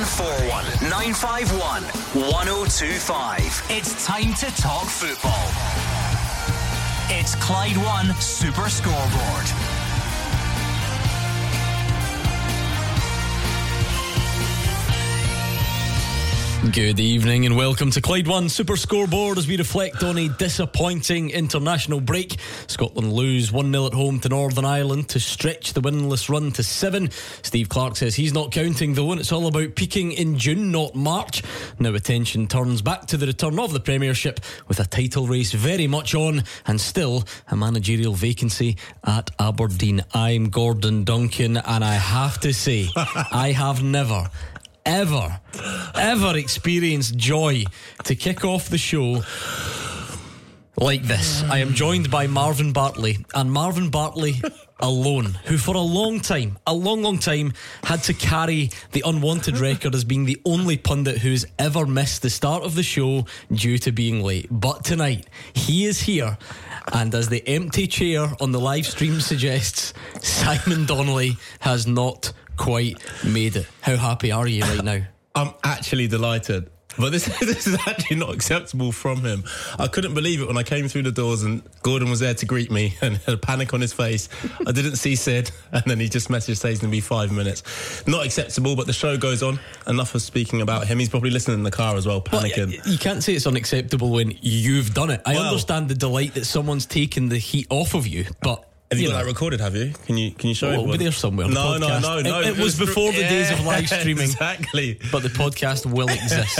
0141 951 1025. It's time to talk football. It's Clyde One Super Scoreboard. Good evening and welcome to Clyde One Super Scoreboard as we reflect on a disappointing international break. Scotland lose 1-0 at home to Northern Ireland to stretch the winless run to 7. Steve Clarke says he's not counting though, and it's all about peaking in June, not March. Now attention turns back to the return of the Premiership with a title race very much on and still a managerial vacancy at Aberdeen. I'm Gordon Duncan and I have to say I have never ever experienced joy to kick off the show like this. I am joined by Marvin Bartley, and Marvin Bartley alone, who for a long time had to carry the unwanted record as being the only pundit who's ever missed the start of the show due to being late. But tonight he is here, and as the empty chair on the live stream suggests, Simon Donnelly has not quite made it. How happy are you right now? I'm actually delighted. But this is actually not acceptable from him. I couldn't believe it when I came through the doors and Gordon was there to greet me and had a panic on his face. I didn't see Sid, and then he just messaged saying it's going to be 5 minutes. Not acceptable, but the show goes on. Enough of speaking about him. He's probably listening in the car as well, panicking. Well, you can't say it's unacceptable when you've done it. I understand the delight that someone's taken the heat off of you, but... Have you got that recorded, have you? Can you show it? It'll be there somewhere. No. It was before the days of live streaming. Exactly. But the podcast will exist.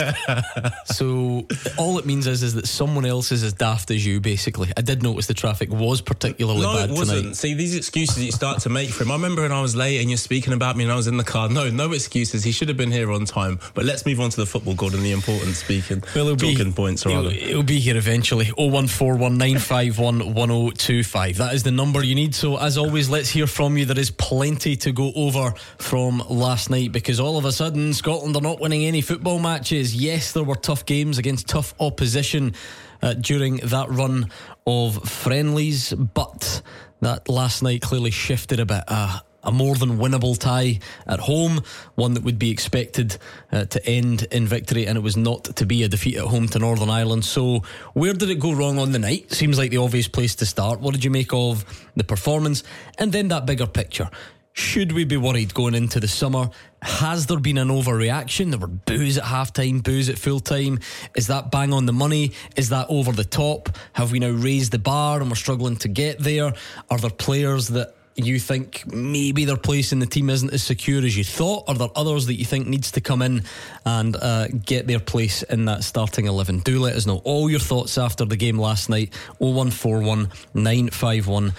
So all it means is that someone else is as daft as you, basically. I did notice the traffic was particularly bad tonight. No, it wasn't. See, these excuses that you start to make for him. I remember when I was late and you're speaking about me and I was in the car. No excuses. He should have been here on time. But let's move on to the football, Gordon, the important speaking. Well, talking points, rather. It'll be here eventually. 0141 951 1025. That is the number you need. So as always, let's hear from you. There is plenty to go over from last night, because all of a sudden Scotland are not winning any football matches. Yes, there were tough games against tough opposition during that run of friendlies, but that last night clearly shifted a bit. A more than winnable tie at home, one that would be expected to end in victory, and it was not to be a defeat at home to Northern Ireland. So where did it go wrong on the night? Seems like the obvious place to start. What did you make of the performance? And then that bigger picture. Should we be worried going into the summer? Has there been an overreaction? There were boos at half-time, boos at full-time. Is that bang on the money? Is that over the top? Have we now raised the bar and we're struggling to get there? Are there players that you think maybe their place in the team isn't as secure as you thought? Are there others that you think needs to come in and get their place in that starting 11? Do let us know all your thoughts after the game last night. 0141 951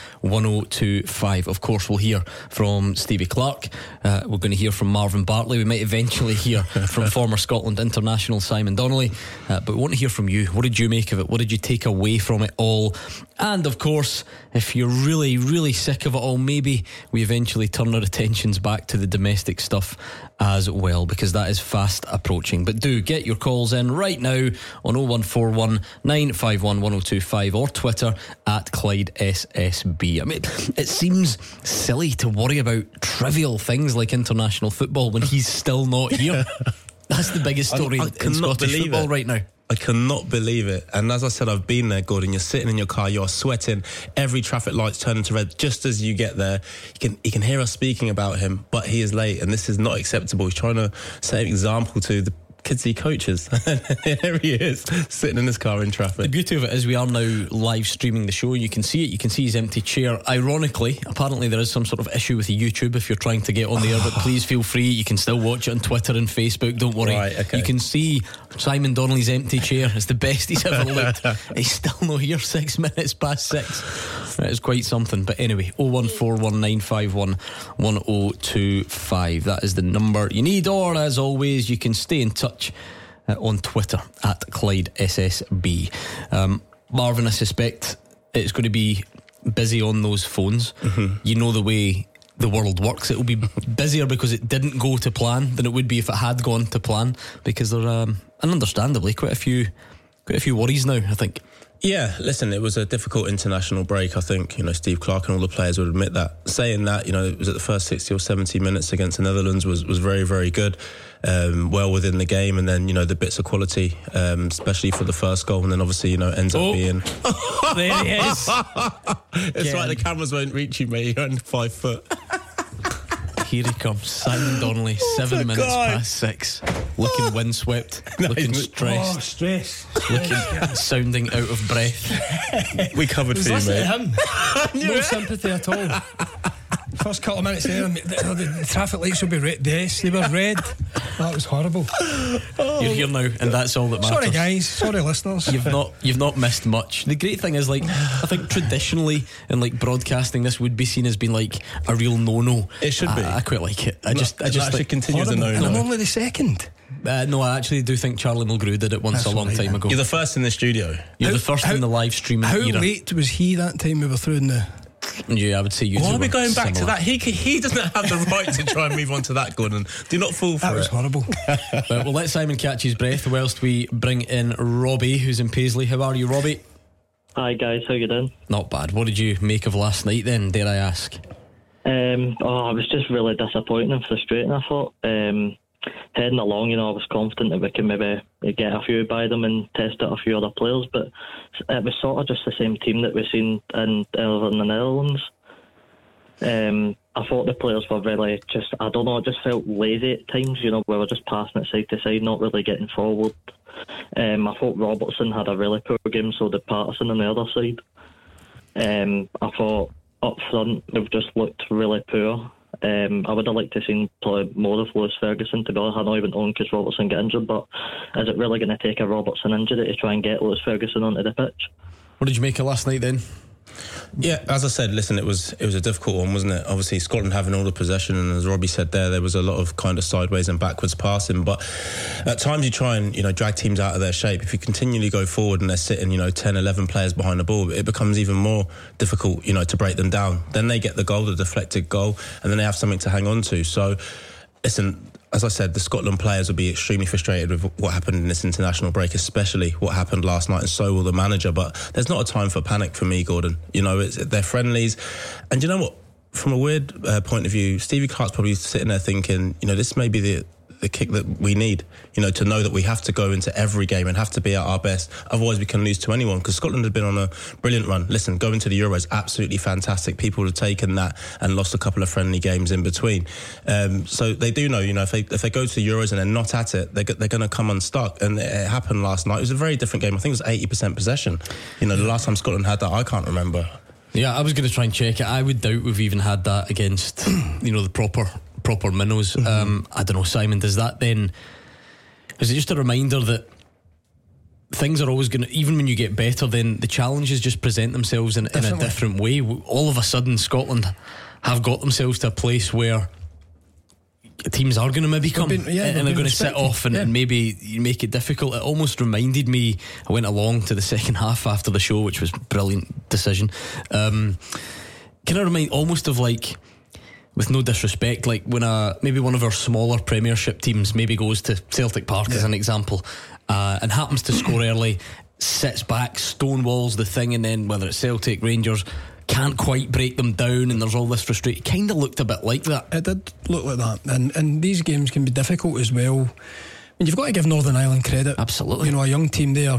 1025. Of course, we'll hear from Stevie Clarke. We're going to hear from Marvin Bartley. We might eventually hear from former Scotland international Simon Donnelly, but we want to hear from you. What did you make of it? What did you take away from it all? And of course, if you're really sick of it all, maybe we eventually turn our attentions back to the domestic stuff as well, because that is fast approaching. But do get your calls in right now on 0141 951 1025 or Twitter at Clyde SSB. I mean, it seems silly to worry about trivial things like international football when he's still not here. That's the biggest story in Scottish football right now. I cannot believe it. And as I said, I've been there, Gordon. You're sitting in your car, you're sweating, every traffic light's turning to red just as you get there. You can hear us speaking about him, but he is late, and this is not acceptable. He's trying to set an example to the kids he coaches. There he is, sitting in his car in traffic. The beauty of it is we are now live streaming the show. You can see it, you can see his empty chair. Ironically, apparently there is some sort of issue with YouTube if you're trying to get on the air, but please feel free. You can still watch it on Twitter and Facebook, don't worry. Right, okay. You can see Simon Donnelly's empty chair. It's the best he's ever looked. He's still not here 6 minutes past 6. That is quite something. But anyway, 0141951 1025. That is the number you need, or as always, you can stay in touch on Twitter at Clyde SSB. Marvin, I suspect it's going to be busy on those phones. Mm-hmm. You know the way the world works. It will be busier because it didn't go to plan than it would be if it had gone to plan, because there are and understandably quite a few worries now, I think. Yeah, listen, it was a difficult international break. I think, Steve Clarke and all the players would admit that. Saying that, it was at the first 60 or 70 minutes against the Netherlands was very, very good. Well within the game, and then, the bits of quality, especially for the first goal, and then obviously, ends up being... There he is. It's right, the cameras won't reach you, mate. You're only 5 foot. Here he comes, Simon Donnelly, 7 minutes past 6. Looking windswept, looking stressed. Oh, stress. Sounding out of breath. We covered for you, mate. Him. No sympathy at all. First couple of minutes there, the traffic lights will be red. Yes, they were red. That was horrible. You're here now, and that's all that matters. Sorry, guys. Sorry, listeners. You've not missed much. The great thing is, I think traditionally in broadcasting, this would be seen as being a real no-no. It should be. I quite like it. I just actually continue as a no-no. And I'm only the second. No, I actually do think Charlie Mulgrew did it once. That's a long time ago. You're the first in the studio. You're the first in the live streaming How era. late was he that time we were through in the... Yeah, I would say you. Why are we going back to that? He doesn't have the right to try and move on to that, Gordon. Do not fall for it. That was horrible. We'll let Simon catch his breath whilst we bring in Robbie, who's in Paisley. How are you, Robbie? Hi guys, how you doing? Not bad. What did you make of last night then, dare I ask? It was just really disappointing and frustrating, I thought. Heading along, I was confident that we could maybe get a few by them and test out a few other players, but it was sort of just the same team that we've seen in the Netherlands. I thought the players were really just, I don't know, it just felt lazy at times, we were just passing it side to side, not really getting forward. I thought Robertson had a really poor game, so did Patterson on the other side. I thought up front they've just looked really poor. I would have liked to see play more of Lewis Ferguson, to be honest. I know he went on because Robertson got injured, but is it really going to take a Robertson injury to try and get Lewis Ferguson onto the pitch? What did you make of last night then? Yeah, as I said, listen, it was a difficult one, wasn't it? Obviously, Scotland having all the possession, and as Robbie said there was a lot of kind of sideways and backwards passing. But at times you try and, drag teams out of their shape. If you continually go forward and they're sitting, 10, 11 players behind the ball, it becomes even more difficult, to break them down. Then they get the goal, the deflected goal, and then they have something to hang on to. So, listen, as I said, the Scotland players will be extremely frustrated with what happened in this international break, especially what happened last night, and so will the manager. But there's not a time for panic for me, Gordon. They're friendlies. And you know what? From a weird point of view, Stevie Clarke's probably sitting there thinking, this may be the kick that we need, to know that we have to go into every game and have to be at our best. Otherwise, we can lose to anyone, because Scotland had been on a brilliant run. Listen, going to the Euros, absolutely fantastic. People would have taken that and lost a couple of friendly games in between. So they do know, if they go to the Euros and they're not at it, they're going to come unstuck. And it happened last night. It was a very different game. I think it was 80% possession. The last time Scotland had that, I can't remember. Yeah, I was going to try and check it. I would doubt we've even had that against, the proper minnows. I don't know, Simon, is it just a reminder that things are always going to, even when you get better, then the challenges just present themselves in a different way. All of a sudden Scotland have got themselves to a place where teams are going to maybe come and they're going to sit off and maybe make it difficult. It almost reminded me, I went along to the second half after the show, which was a brilliant decision, kind of remind almost of with no disrespect, when maybe one of our smaller Premiership teams maybe goes to Celtic Park as an example, and happens to score early, sits back, stonewalls the thing, and then whether it's Celtic, Rangers, can't quite break them down, and there's all this frustration. It kind of looked a bit like that. It did look like that, and these games can be difficult as well. I mean, you've got to give Northern Ireland credit. Absolutely. A young team there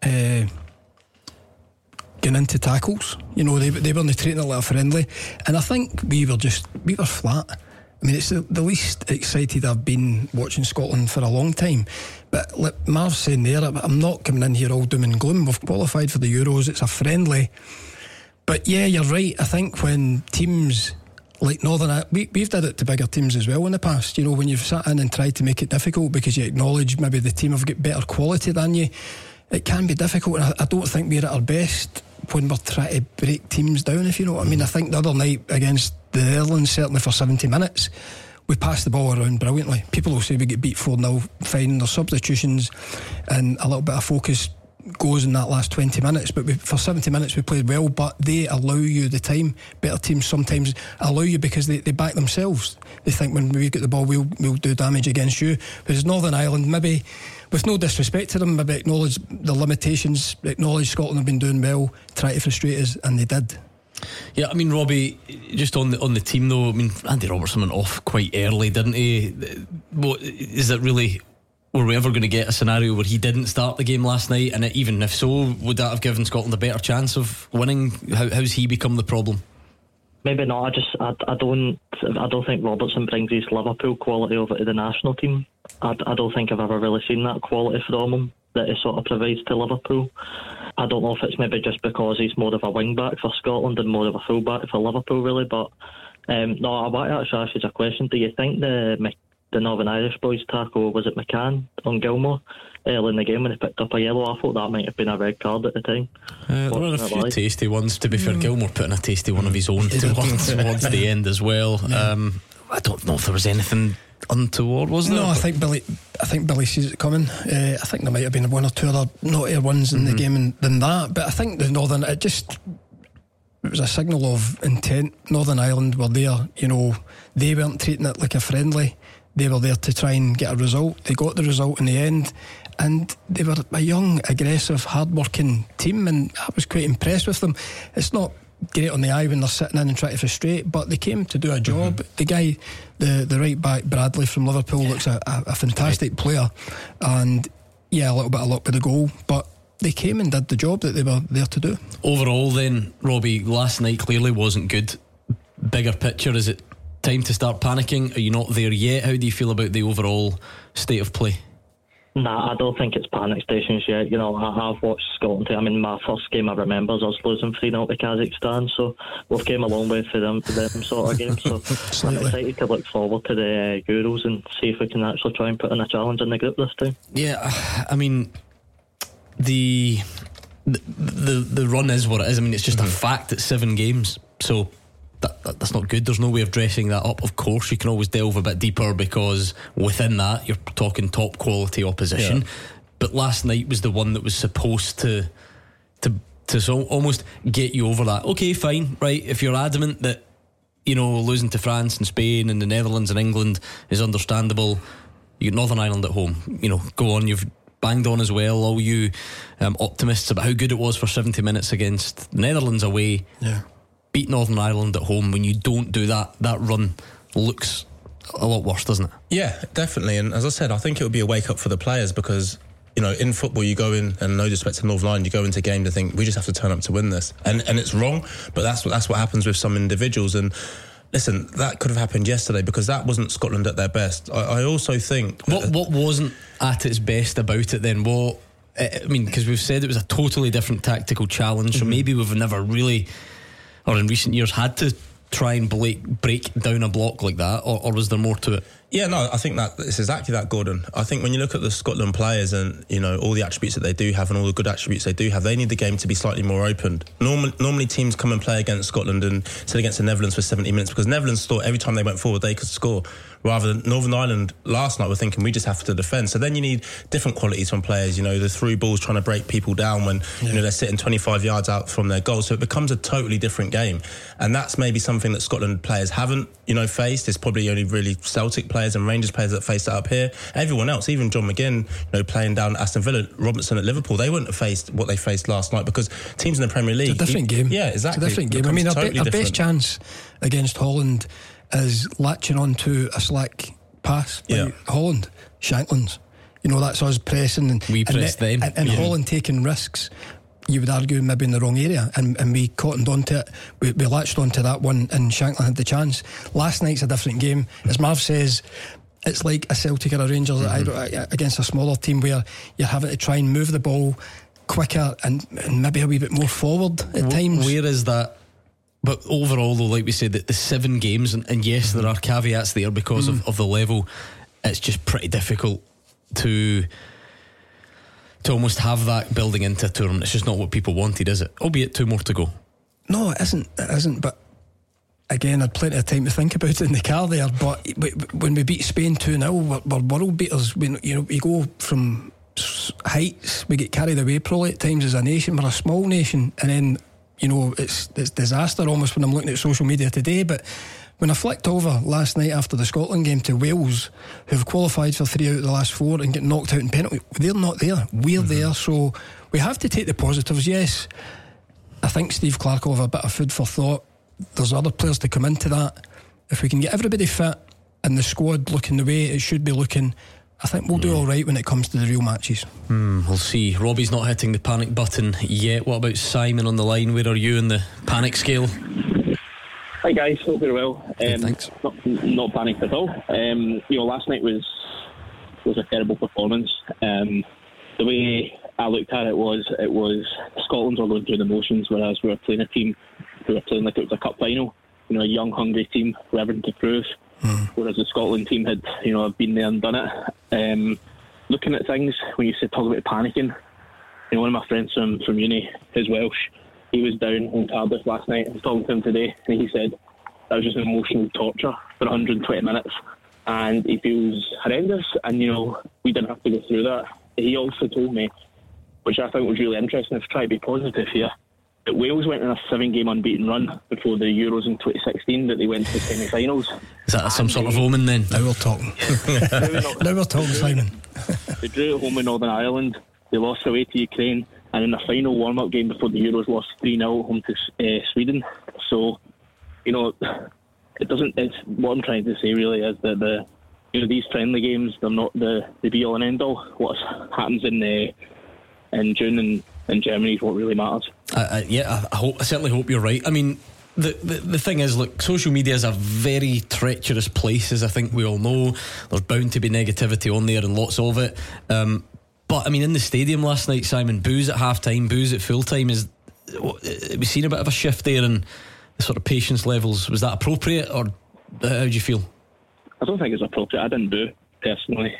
getting into tackles. They were only treating it like a friendly, and I think we were flat. I mean, it's the least excited I've been watching Scotland for a long time. But like Marv's saying there, I'm not coming in here all doom and gloom. We've qualified for the Euros, it's a friendly. But yeah, you're right. I think when teams like Northern, we've did it to bigger teams as well in the past. When you've sat in and tried to make it difficult because you acknowledge maybe the team have got better quality than you, it can be difficult. And I don't think we're at our best when we're trying to break teams down, if you know what I mean. I think the other night against the Netherlands, certainly for 70 minutes, we passed the ball around brilliantly. People will say we get beat 4-0, fine. There's substitutions and a little bit of focus goes in that last 20 minutes, but for 70 minutes we played well. But they allow you the time. Better teams sometimes allow you because they back themselves. They think when we get the ball we'll do damage against you. Whereas Northern Ireland, maybe with no disrespect to them, maybe acknowledge the limitations, acknowledge Scotland have been doing well, try to frustrate us, and they did. Yeah, I mean, Robbie, just on the team though, I mean, Andy Robertson went off quite early, didn't he? What is it really? Were we ever going to get a scenario where he didn't start the game last night? And even if so, would that have given Scotland a better chance of winning? How's he become the problem? Maybe not. I don't think Robertson brings his Liverpool quality over to the national team. I don't think I've ever really seen that quality from him that he sort of provides to Liverpool. I don't know if it's maybe just because he's more of a wing back for Scotland and more of a full back for Liverpool, really. But no, I want to actually ask you a question. Do you think the Northern Irish boys tackle, was it McCann on Gilmore early in the game when he picked up a yellow? I thought that might have been a red card at the time. There were a few tasty ones, to be fair. Gilmore putting a tasty one of his own towards the end as well. I don't know if there was anything untoward, was there? No, I think Billy sees it coming. I think there might have been one or two other naughtier ones in the game than that, but I think the Northern, it was a signal of intent. Northern Ireland were there, they weren't treating it like a friendly. They were there to try and get a result. They got the result in the end, and they were a young, aggressive, hard-working team, and I was quite impressed with them. It's not great on the eye when they're sitting in and trying to frustrate, but they came to do a job. The guy, the right back, Bradley from Liverpool, looks a fantastic player, and a little bit of luck with the goal, but they came and did the job that they were there to do. Overall then, Robbie, last night clearly wasn't good. Bigger picture, is it time to start panicking? Are you not there yet? How do you feel about the overall state of play? Nah, I don't think it's panic stations yet. I've watched Scotland. I mean, my first game I remember is us losing 3-0 to Kazakhstan, so we've came a long way for them sort of games. So I'm excited to look forward to the Euros and see if we can actually try and put in a challenge in the group this time. Yeah, I mean, the run is what it is. I mean, it's just a fact that 7 games, so that's not good. There's no way of dressing that up. Of course, you can always delve a bit deeper because within that you're talking top quality opposition. But last night was the one that was supposed to so almost get you over that. Okay, fine, right? If you're adamant that losing to France and Spain and the Netherlands and England is understandable, you got Northern Ireland at home. Go on. You've banged on as well, all you optimists about how good it was for 70 minutes against the Netherlands away. Yeah. Beat Northern Ireland at home. When you don't do that run looks a lot worse, doesn't it? Yeah, definitely. And as I said, I think it would be a wake up for the players because in football you go in, and no disrespect to Northern Ireland, you go into a game to think we just have to turn up to win this, and it's wrong. But that's what happens with some individuals. And listen, that could have happened yesterday because that wasn't Scotland at their best. I also think what wasn't at its best about it then? Because we've said it was a totally different tactical challenge, so maybe we've never really, or in recent years, had to try and break down a block like that, or was there more to it? Yeah, no, I think that it's exactly that, Gordon. I think when you look at the Scotland players and all the attributes that they do have and all the good attributes they do have, they need the game to be slightly more opened. Normally teams come and play against Scotland and sit against the Netherlands for 70 minutes because Netherlands thought every time they went forward they could score, rather than Northern Ireland last night were thinking we just have to defend. So then you need different qualities from players, the through balls trying to break people down when they're sitting 25 yards out from their goal. So it becomes a totally different game, and that's maybe something that Scotland players haven't faced. It's probably only really Celtic players and Rangers players that face that up here. Everyone else, even John McGinn, playing down Aston Villa, Robertson at Liverpool, they wouldn't have faced what they faced last night because teams in the Premier League, it's a different game. Yeah, exactly. It's a different game. I mean, our best chance against Holland is latching on to a slack pass by Holland, Shankland's. That's us pressing and we pressed them. And Holland taking risks. You would argue maybe in the wrong area, and we cottoned onto it. We latched onto that one, and Shankland had the chance. Last night's a different game. As Marv says, it's like a Celtic or a Rangers against a smaller team where you're having to try and move the ball quicker and maybe a wee bit more forward at times. Where is that? But overall, though, like we said, the 7 games, and yes, there are caveats there because of the level. It's just pretty difficult to almost have that building into a tournament. It's just not what people wanted, is it? Albeit 2 more to go. No, it isn't. But again, I had plenty of time to think about it in the car there. But when we beat Spain 2-0, we're world beaters. We go from those heights. We get carried away probably at times as a nation. We're a small nation, and then it's disaster almost when I'm looking at social media today. But when I flicked over last night after the Scotland game to Wales, who've qualified for 3 out of the last 4 and get knocked out in penalty, they're not there. We're there, so we have to take the positives. Yes, I think Steve Clarke will have a bit of food for thought. There's other players to come into that. If we can get everybody fit and the squad looking the way it should be looking, I think we'll do all right when it comes to the real matches. We'll see. Robbie's not hitting the panic button yet. What about Simon on the line? Where are you in the panic scale? Hi guys, hope you're well. Thanks. Not panicked at all. Last night was a terrible performance. The way I looked at it was Scotland's all going through the motions, whereas we were playing a team who were playing like it was a cup final. A young, hungry team with everything to prove. Whereas the Scotland team had, been there and done it. Looking at things, when you talk about panicking, one of my friends from uni, his Welsh, he was down in Cardiff last night. I was talking to him today, and he said that was just emotional torture for 120 minutes, and he feels horrendous. And we didn't have to go through that. He also told me, which I think was really interesting, if I try to be positive here, that Wales went on a 7-game unbeaten run before the Euros in 2016, that they went to the semi-finals. Is that some sort of omen then? Now we're talking. Now we're talking, Simon. They drew at home in Northern Ireland, they lost away to Ukraine, and in the final warm-up game before the Euros lost 3-0 home to Sweden. So, it doesn't. It's what I'm trying to say really is that these friendly games, they're not the be-all and end-all. What happens in June in Germany is what really matters. I certainly hope you're right. I mean, the thing is, look, social media is a very treacherous place, as I think we all know. There's bound to be negativity on there and lots of it. But I mean, in the stadium last night, Simon, boos at half time, boos at full time. We've seen a bit of a shift there in the sort of patience levels. Was that appropriate, or how do you feel? I don't think it's appropriate. I didn't boo personally.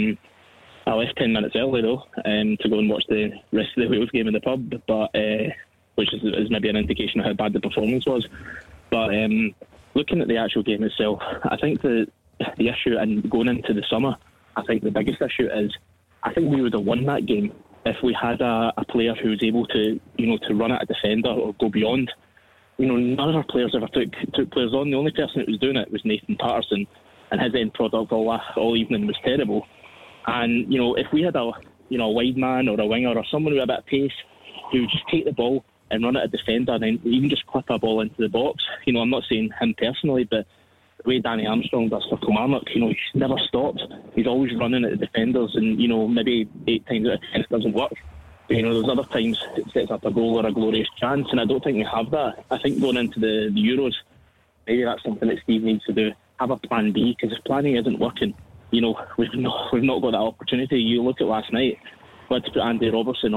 I left 10 minutes early though, to go and watch the rest of the Wales game in the pub, but which is maybe an indication of how bad the performance was. But looking at the actual game itself, I think the issue, and going into the summer, I think the biggest issue is, I think we would have won that game if we had a player who was able to run at a defender or go beyond. None of our players ever took players on. The only person that was doing it was Nathan Patterson, and his end product all evening was terrible. And if we had a wide man or a winger or someone with a bit of pace who would just take the ball and run at a defender and then even just clip a ball into the box. I'm not saying him personally, but the way Danny Armstrong does for Kilmarnock, he's never stopped. He's always running at the defenders, and maybe 8 times out of 10 it doesn't work. But there's other times it sets up a goal or a glorious chance, and I don't think we have that. I think going into the Euros, maybe that's something that Steve needs to do. Have a plan B, because if plan A isn't working, we've not got that opportunity. You look at last night, we had to put Andy Robertson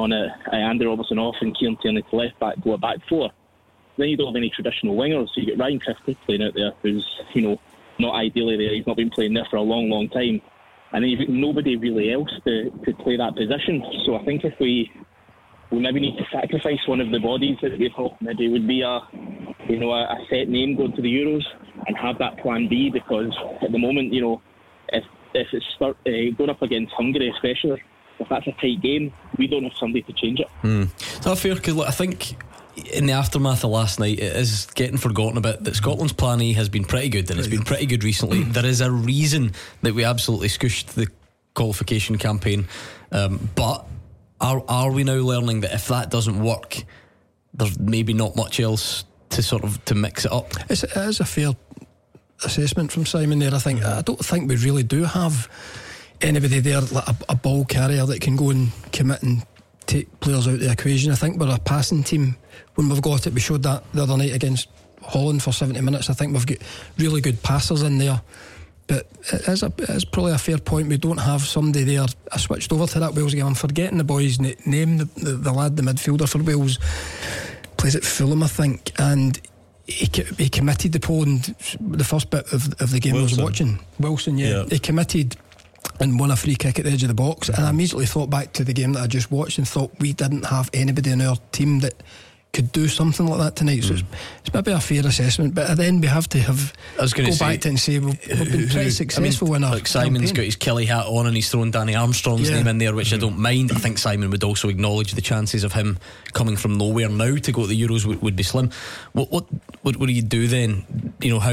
off, and Kieran Tierney to left back, go a back 4. Then you don't have any traditional wingers, so you get Ryan Christie playing out there, who's not ideally there. He's not been playing there for a long, long time, and then you've got nobody really else to play that position. So I think if we maybe need to sacrifice one of the bodies that we thought maybe would be a set name going to the Euros, and have that plan B, because at the moment, if it's going up against Hungary, especially if that's a tight game, we don't have somebody to change it. Is that fair? Because I think in the aftermath of last night, it is getting forgotten a bit that Scotland's plan A has been pretty good, and it's been pretty good recently. There is a reason that we absolutely scooshed the qualification campaign, but are we now learning that if that doesn't work, there's maybe not much else to mix it up? It is a fair assessment from Simon there. I don't think we really do have anybody there like a ball carrier that can go and commit and take players out of the equation. I think we're a passing team when we've got it. We showed that the other night against Holland for 70 minutes. I think we've got really good passers in there, but it is probably a fair point. We don't have somebody there. I switched over to that Wales game. I'm forgetting the boy's name, the lad, the midfielder for Wales, plays at Fulham, I think, and he committed the Poland, the first bit of the game Wilson. I was watching. Wilson, yeah. He committed and won a free kick at the edge of the box, and I immediately thought back to the game that I just watched and thought we didn't have anybody in our team that could do something like that tonight. So it's maybe a fair assessment, but then we have to go back to and say we've been pretty successful in our like Simon's campaign. got his Kelly hat on and he's thrown Danny Armstrong's name in there, which I don't mind. I think Simon would also acknowledge the chances of him coming from nowhere now to go to the Euros would be slim. What do you do then? You know,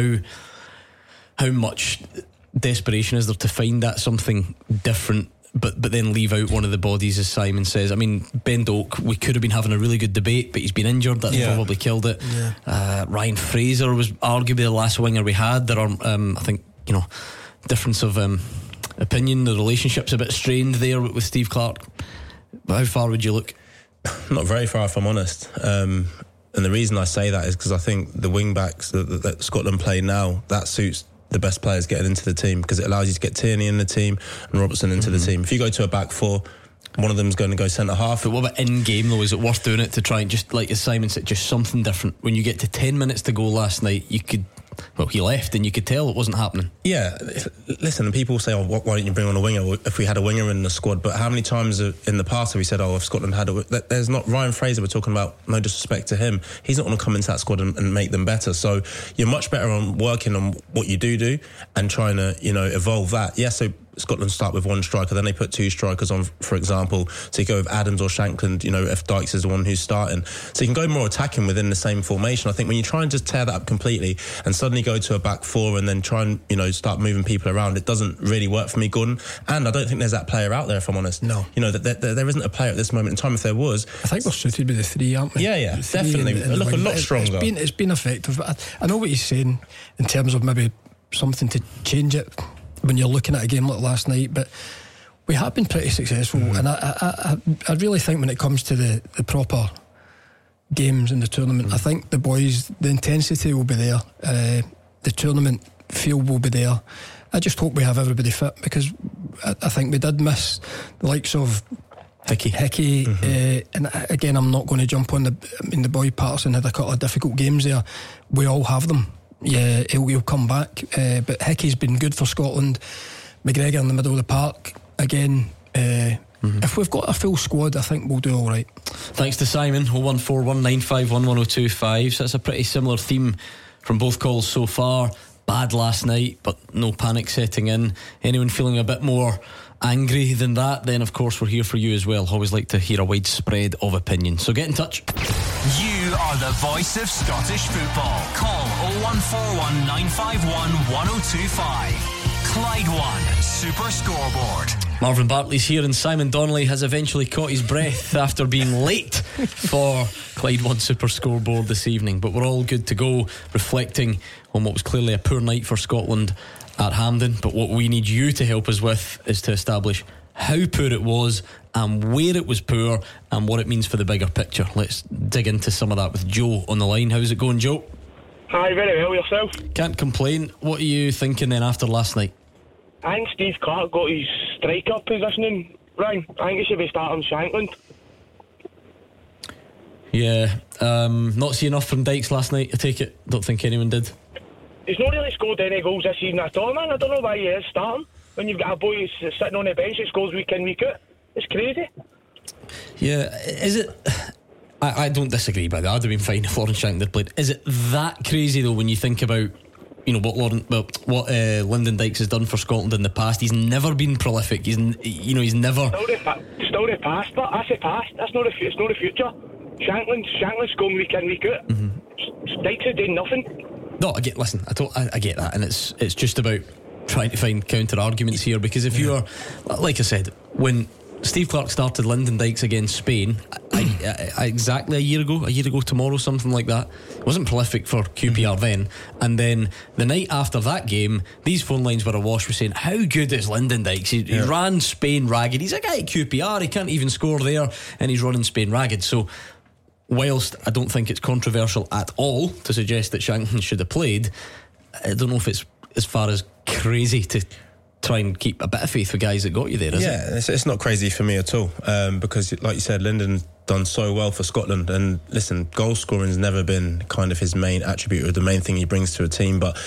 how much desperation is there to find that something different, but then leave out one of the bodies, as Simon says? I mean, Ben Doak, we could have been having a really good debate, but he's been injured. That's probably killed it. Ryan Fraser was arguably the last winger we had. There are I think, you know, difference of opinion. The relationship's a bit strained there with Steve Clarke. But how far would you look? Not very far, if I'm honest. And the reason I say that is because I think the wing backs that Scotland play now, that suits the best players getting into the team, because it allows you to get Tierney in the team and Robertson into the team. If you go to a back four, one of them's going to go centre half. But what about in game though? Is it worth doing it to try and just, like as Simon said, just something different? When you get to 10 minutes to go last night, you could, well, he left and you could tell it wasn't happening. Yeah, listen, people say, oh, why don't you bring on a winger if we had a winger in the squad? But how many times in the past have we said, oh, if Scotland had there's not Ryan Fraser, we're talking about, no disrespect to him, he's not going to come into that squad and make them better. So you're much better on working on what you do and trying to, you know, evolve that. Yeah, so Scotland start with one striker, then they put two strikers on, for example, so you go with Adams or Shankland, you know, if Dykes is the one who's starting, so you can go more attacking within the same formation. I think when you try and just tear that up completely and suddenly go to a back four and then try and, you know, start moving people around, it doesn't really work for me, Gordon. And I don't think there's that player out there, if I'm honest. No, you know, that there isn't a player at this moment in time. If there was, I think we're suited with the three, aren't we? Yeah, definitely. They look a lot stronger. It's been effective. I know what you're saying in terms of maybe something to change it when you're looking at a game like last night, but we have been pretty successful. And I really think when it comes to the proper games in the tournament, I think the boys, the intensity will be there, the tournament feel will be there. I just hope we have everybody fit, because I think we did miss the likes of Hickey, and again, I'm not going to jump on the boy Patterson had a couple of difficult games there. We all have them. Yeah, he'll come back, but Hickey's been good for Scotland. McGregor in the middle of the park again. If we've got a full squad, I think we'll do all right. Thanks to Simon. 01419511025. So that's a pretty similar theme from both calls so far. Bad last night, but no panic setting in. Anyone feeling a bit more angry than that, then of course we're here for you as well. Always like to hear a wide spread of opinion, so get in touch. You are the voice of Scottish football. Call 0141 951 1025. Clyde One Super Scoreboard. Marvin Bartley's here, and Simon Donnelly has eventually caught his breath after being late for Clyde One Super Scoreboard this evening. But we're all good to go, reflecting on what was clearly a poor night for Scotland at Hampden. But what we need you to help us with is to establish how poor it was and where it was poor and what it means for the bigger picture. Let's dig into some of that with Joe on the line. How's it going, Joe? Hi, very well, yourself? Can't complain. What are you thinking then after last night? I think Steve Clarke got his striker positioning wrong. I think he should be starting Shankland. Yeah, not see enough from Dykes last night, I take it. Don't think anyone did. He's not really scored any goals this season at all, man. I don't know why he is starting when you've got a boy who's sitting on the bench who scores week in, week out. It's crazy. Yeah, is it... I don't disagree, by that. I'd have been fine if Lawrence Shankland had played. Is it that crazy though when you think about, you know, what Lyndon Dykes has done for Scotland in the past? He's never been prolific. He's never Still the past, but that's the past. That's not it's not the future. Shankland's going week in, week out. Dykes is doing nothing. No, I get that, and it's just about trying to find counter arguments here, because if you are, like I said, when Steve Clarke started Lyndon Dykes against Spain, exactly a year ago tomorrow, something like that. It wasn't prolific for QPR then, and then the night after that game, these phone lines were awash with saying, how good is Lyndon Dykes? He ran Spain ragged. He's a guy at QPR, he can't even score there, and he's running Spain ragged. So whilst I don't think it's controversial at all to suggest that Shankland should have played, I don't know if it's as far as crazy to try and keep a bit of faith with guys that got you there, is it? Yeah, it's not crazy for me at all, because like you said, Lyndon's done so well for Scotland, and listen, goal scoring's never been kind of his main attribute or the main thing he brings to a team, but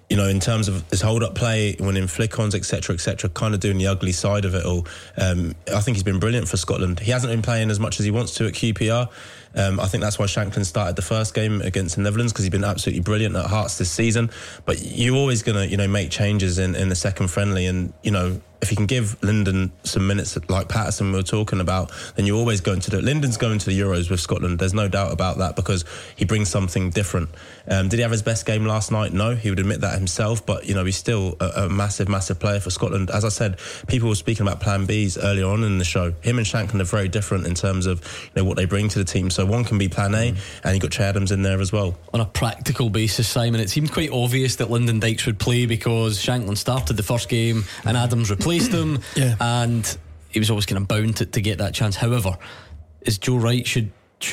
in terms of his hold-up play, winning flick-ons, etc., kind of doing the ugly side of it all. I think he's been brilliant for Scotland. He hasn't been playing as much as he wants to at QPR. I think that's why Shanklin started the first game against the Netherlands, because he's been absolutely brilliant at Hearts this season. But you're always going to, make changes in the second friendly, and if you can give Linden some minutes like Patterson we were talking about, then you're always going to Linden's going to the Euros with Scotland. There's no doubt about that, because he brings something different. Did he have his best game last night? No, he would admit that himself, but he's still a massive player for Scotland. As I said, people were speaking about plan Bs earlier on in the show. Him and Shanklin are very different in terms of what they bring to the team. So one can be plan A, and you got Che Adams in there as well. On a practical basis, Simon, it seemed quite obvious that Lyndon Dykes would play, because Shanklin started the first game and Adams replaced him, and he was always kind of bound to get that chance. However, is Joe right? Should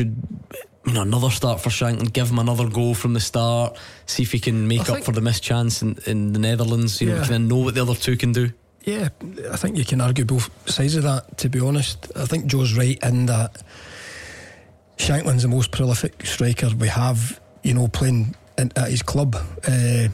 another start for Shanklin, give him another go from the start, see if he can make up for the missed chance in the Netherlands, kind of know what the other two can do? Yeah, I think you can argue both sides of that, to be honest. I think Joe's right in that Shanklin's the most prolific striker we have, playing at his club, and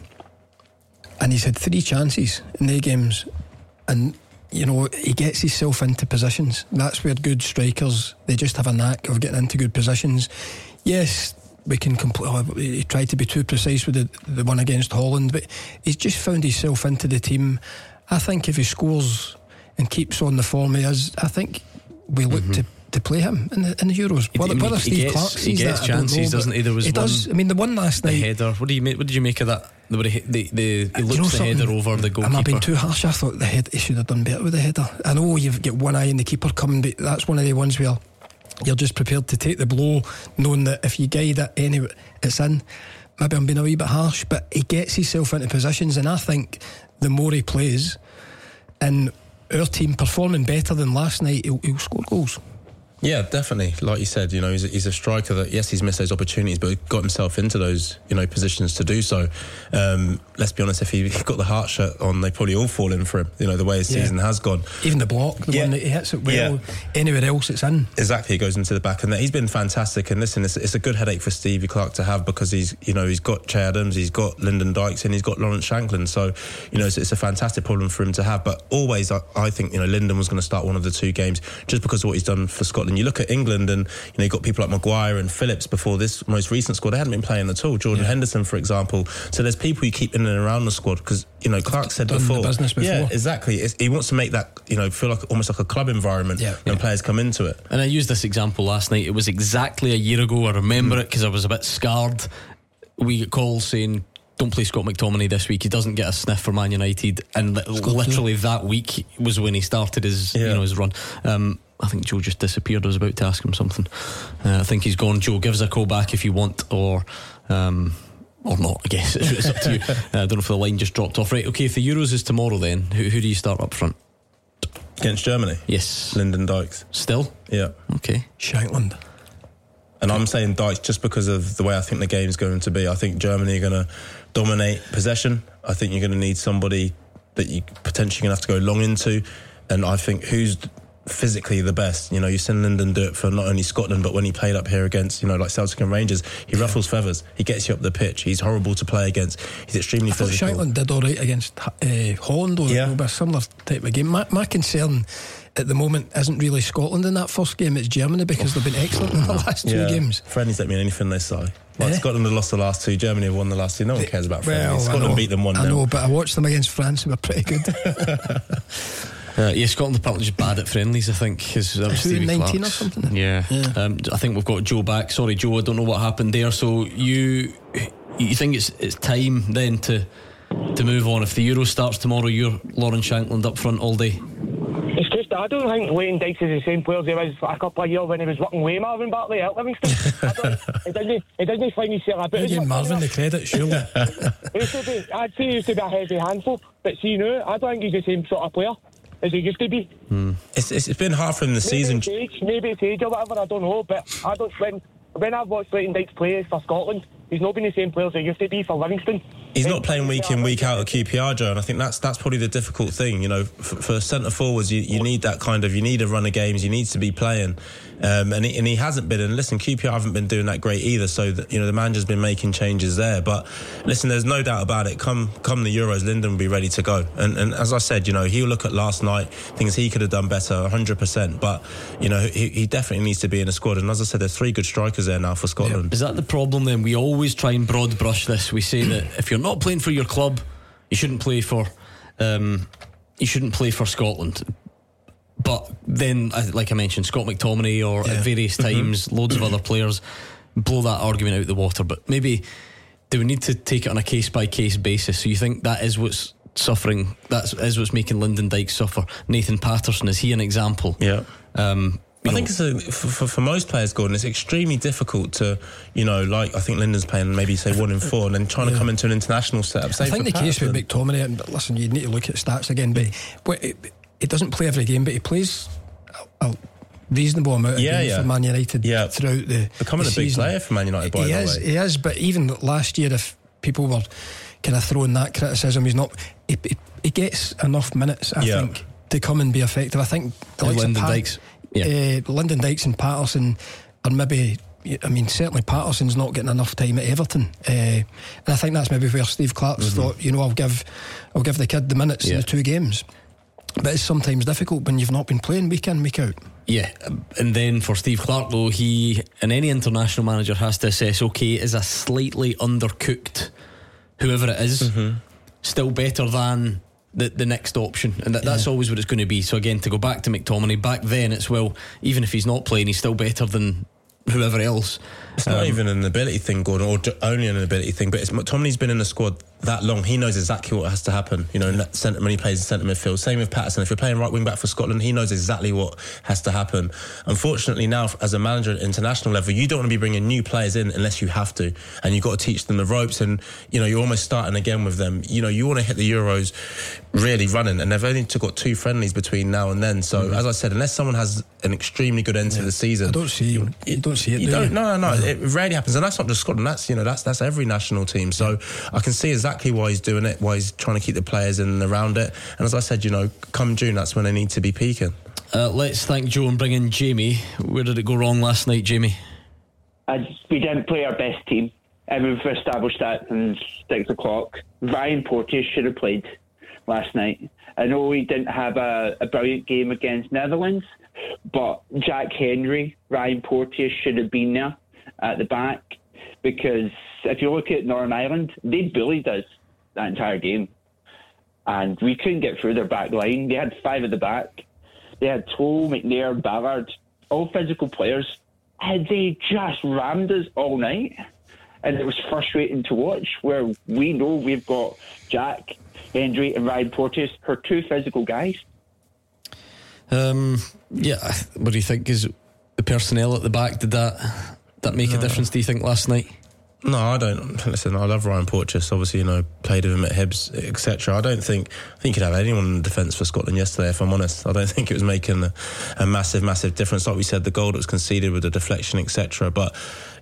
he's had 3 chances in the games, and he gets himself into positions. That's where good strikers, they just have a knack of getting into good positions. Yes, we can he tried to be too precise with the one against Holland, but he's just found himself into the team. I think if he scores and keeps on the form he is, I think we look to play him in the Euros. Whether Steve Clarke sees he gets that, chances, I don't know, doesn't he? There was he does. I mean, the one last night, the header. What did you make of that? He looks the header over the goalkeeper. Am I being too harsh? I thought he should have done better with the header. I know you've got one eye in the keeper coming, but that's one of the ones where you're just prepared to take the blow, knowing that if you guide it anyway, it's in. Maybe I'm being a wee bit harsh, but he gets himself into positions, and I think the more he plays, and our team performing better than last night, he'll score goals. Yeah, definitely. Like you said, he's a striker that, yes, he's missed those opportunities, but got himself into those, positions to do so. Let's be honest, if he got the Heart shirt on, they probably all fall in for him, the way his season has gone. Even the block, the one that he hits it well, anywhere else it's in. Exactly, he goes into the back, and he's been fantastic. And listen, it's a good headache for Stevie Clarke to have, because he's got Che Adams, he's got Lyndon Dykes, and he's got Lawrence Shanklin. So, it's a fantastic problem for him to have. But always, I think, Lyndon was going to start one of the 2 games just because of what he's done for Scotland. You look at England, and you've got people like Maguire and Phillips before this most recent squad. They hadn't been playing at all. Jordan Henderson, for example. So there's people you keep in and around the squad, because Clarke said before, yeah, exactly. He wants to make that feel like almost like a club environment when players come into it. And I used this example last night. It was exactly a year ago. I remember it because I was a bit scarred. We get calls saying, don't play Scott McTominay this week, he doesn't get a sniff for Man United, and literally that week was when he started his his run. I think Joe just disappeared. I was about to ask him something. I think he's gone. Joe, give us a call back if you want, or not, I guess. It's up to you. I don't know if the line just dropped off. Right, okay, if the Euros is tomorrow, then who do you start up front? Against Germany? Yes. Lyndon Dykes. Still? Yeah. Okay. Shankland. And I'm saying Dykes just because of the way I think the game's going to be. I think Germany are going to dominate possession. I think you're going to need somebody that you potentially going to have to go long into. And I think who's physically the best. You've seen Lyndon do it for not only Scotland, but when he played up here against like Celtic and Rangers, he ruffles feathers, he gets you up the pitch, he's horrible to play against, he's extremely physical. Shankland did alright against Holland, a similar type of game. My concern at the moment isn't really Scotland in that first game, it's Germany, because they've been excellent in the last 2 games. Friendlies don't mean anything this side. Scotland have lost the last 2, Germany have won the last 2. No one cares about friendlies. Scotland beat them 1-0. I know, but I watched them against France, who were pretty good. Scotland apparently just bad at friendlies, I think. That was 19 or something. Yeah. I think we've got Joe back. Sorry, Joe, I don't know what happened there. So you think it's time then to move on? If the Euro starts tomorrow, you're Lawrence Shanklin up front all day? It's just, I don't think Lyndon Dykes is the same player as he was a couple of years when he was working with Marvin Bartley at Livingston. He doesn't find himself a bit. Give Marvin the credit, surely. I'd say he used to be a heavy handful, but see now, I don't think he's the same sort of player as he used to be. It's been hard for him this season. Maybe it's age or whatever, I don't know, but I don't. When I've watched Lyndon Dykes play for Scotland, he's not been the same player as he used to be for Livingston. He's not playing week in, week out at QPR, Joe, and I think that's probably the difficult thing. For centre forwards, you need that kind of, you need a run of games, you need to be playing. and he hasn't been. And listen, QPR haven't been doing that great either. So that, the manager's been making changes there. But listen, there's no doubt about it. Come the Euros, Linden will be ready to go. And as I said, he'll look at last night, things he could have done better, 100%. But he definitely needs to be in the squad. And as I said, there's 3 good strikers there now for Scotland. Yeah. Is that the problem then? We always try and broad brush this. We say that if you're not playing for your club, you shouldn't play for Scotland. But then, like I mentioned, Scott McTominay or at various times loads of other players blow that argument out the water. But maybe do we need to take it on a case by case basis? So you think that is what's suffering, that is what's making Lyndon Dykes suffer? Nathan Patterson, is he an example? Yeah. I think it's for most players, Gordon, it's extremely difficult to, like I think Lyndon's playing maybe say 1 in 4 and then trying to come into an international setup. I think the case with McTominay, and listen, you need to look at stats again, but he doesn't play every game, but he plays a reasonable amount of games for Man United throughout the becoming the a big player for Man United, by the way. He is, but even last year, if people were kind of throwing that criticism, he's not. He gets enough minutes, I think, to come and be effective. I think Lyndon Dykes. Lyndon Dykes and Patterson are maybe, certainly Patterson's not getting enough time at Everton, and I think that's maybe where Steve Clarke's thought, I'll give the kid the minutes in the 2 games. But it's sometimes difficult when you've not been playing week in, week out. Yeah, and then for Steve Clarke, though, he and any international manager has to assess, okay, is a slightly undercooked whoever it is still better than the next option? And that's always what it's going to be. So again, to go back to McTominay, back then it's, well, even if he's not playing, he's still better than whoever else. It's not even an ability thing, Gordon, or only an ability thing, but McTominay's been in the squad that long. He knows exactly what has to happen, when he plays in centre midfield. Same with Patterson. If you're playing right wing back for Scotland, he knows exactly what has to happen. Unfortunately now, as a manager at international level, you don't want to be bringing new players in unless you have to, and you've got to teach them the ropes, and you're almost starting again with them. You want to hit the Euros really running, and they've only got 2 friendlies between now and then. So as I said, unless someone has an extremely good end to the season, I don't see you don't see it. No, it rarely happens, and that's not just Scotland. That's every national team. So I can see exactly why he's doing it, why he's trying to keep the players in and around it. And as I said, come June, that's when they need to be peaking. Let's thank Joe and bring in Jamie. Where did it go wrong last night, Jamie? We didn't play our best team, and we've established that from 6 o'clock. Ryan Porteous should have played last night. I know we didn't have a brilliant game against Netherlands, but Jack Hendry, Ryan Porteous should have been there at the back, because if you look at Northern Ireland, they bullied us that entire game, and we couldn't get through their back line. They had 5 at the back. They had Toll, McNair, Ballard, all physical players, and they just rammed us all night, and it was frustrating to watch, where we know we've got Jack Hendry and Ryan Porteous, who are 2 physical guys. What do you think? Is the personnel at the back, did that make a difference, do you think, last night? No, I don't. Listen, I love Ryan Porteous. Obviously, played with him at Hibs, etc. I think you'd have anyone in defence for Scotland yesterday, if I'm honest. I don't think it was making a massive, massive difference. Like we said, the goal that was conceded with the deflection, etc. But,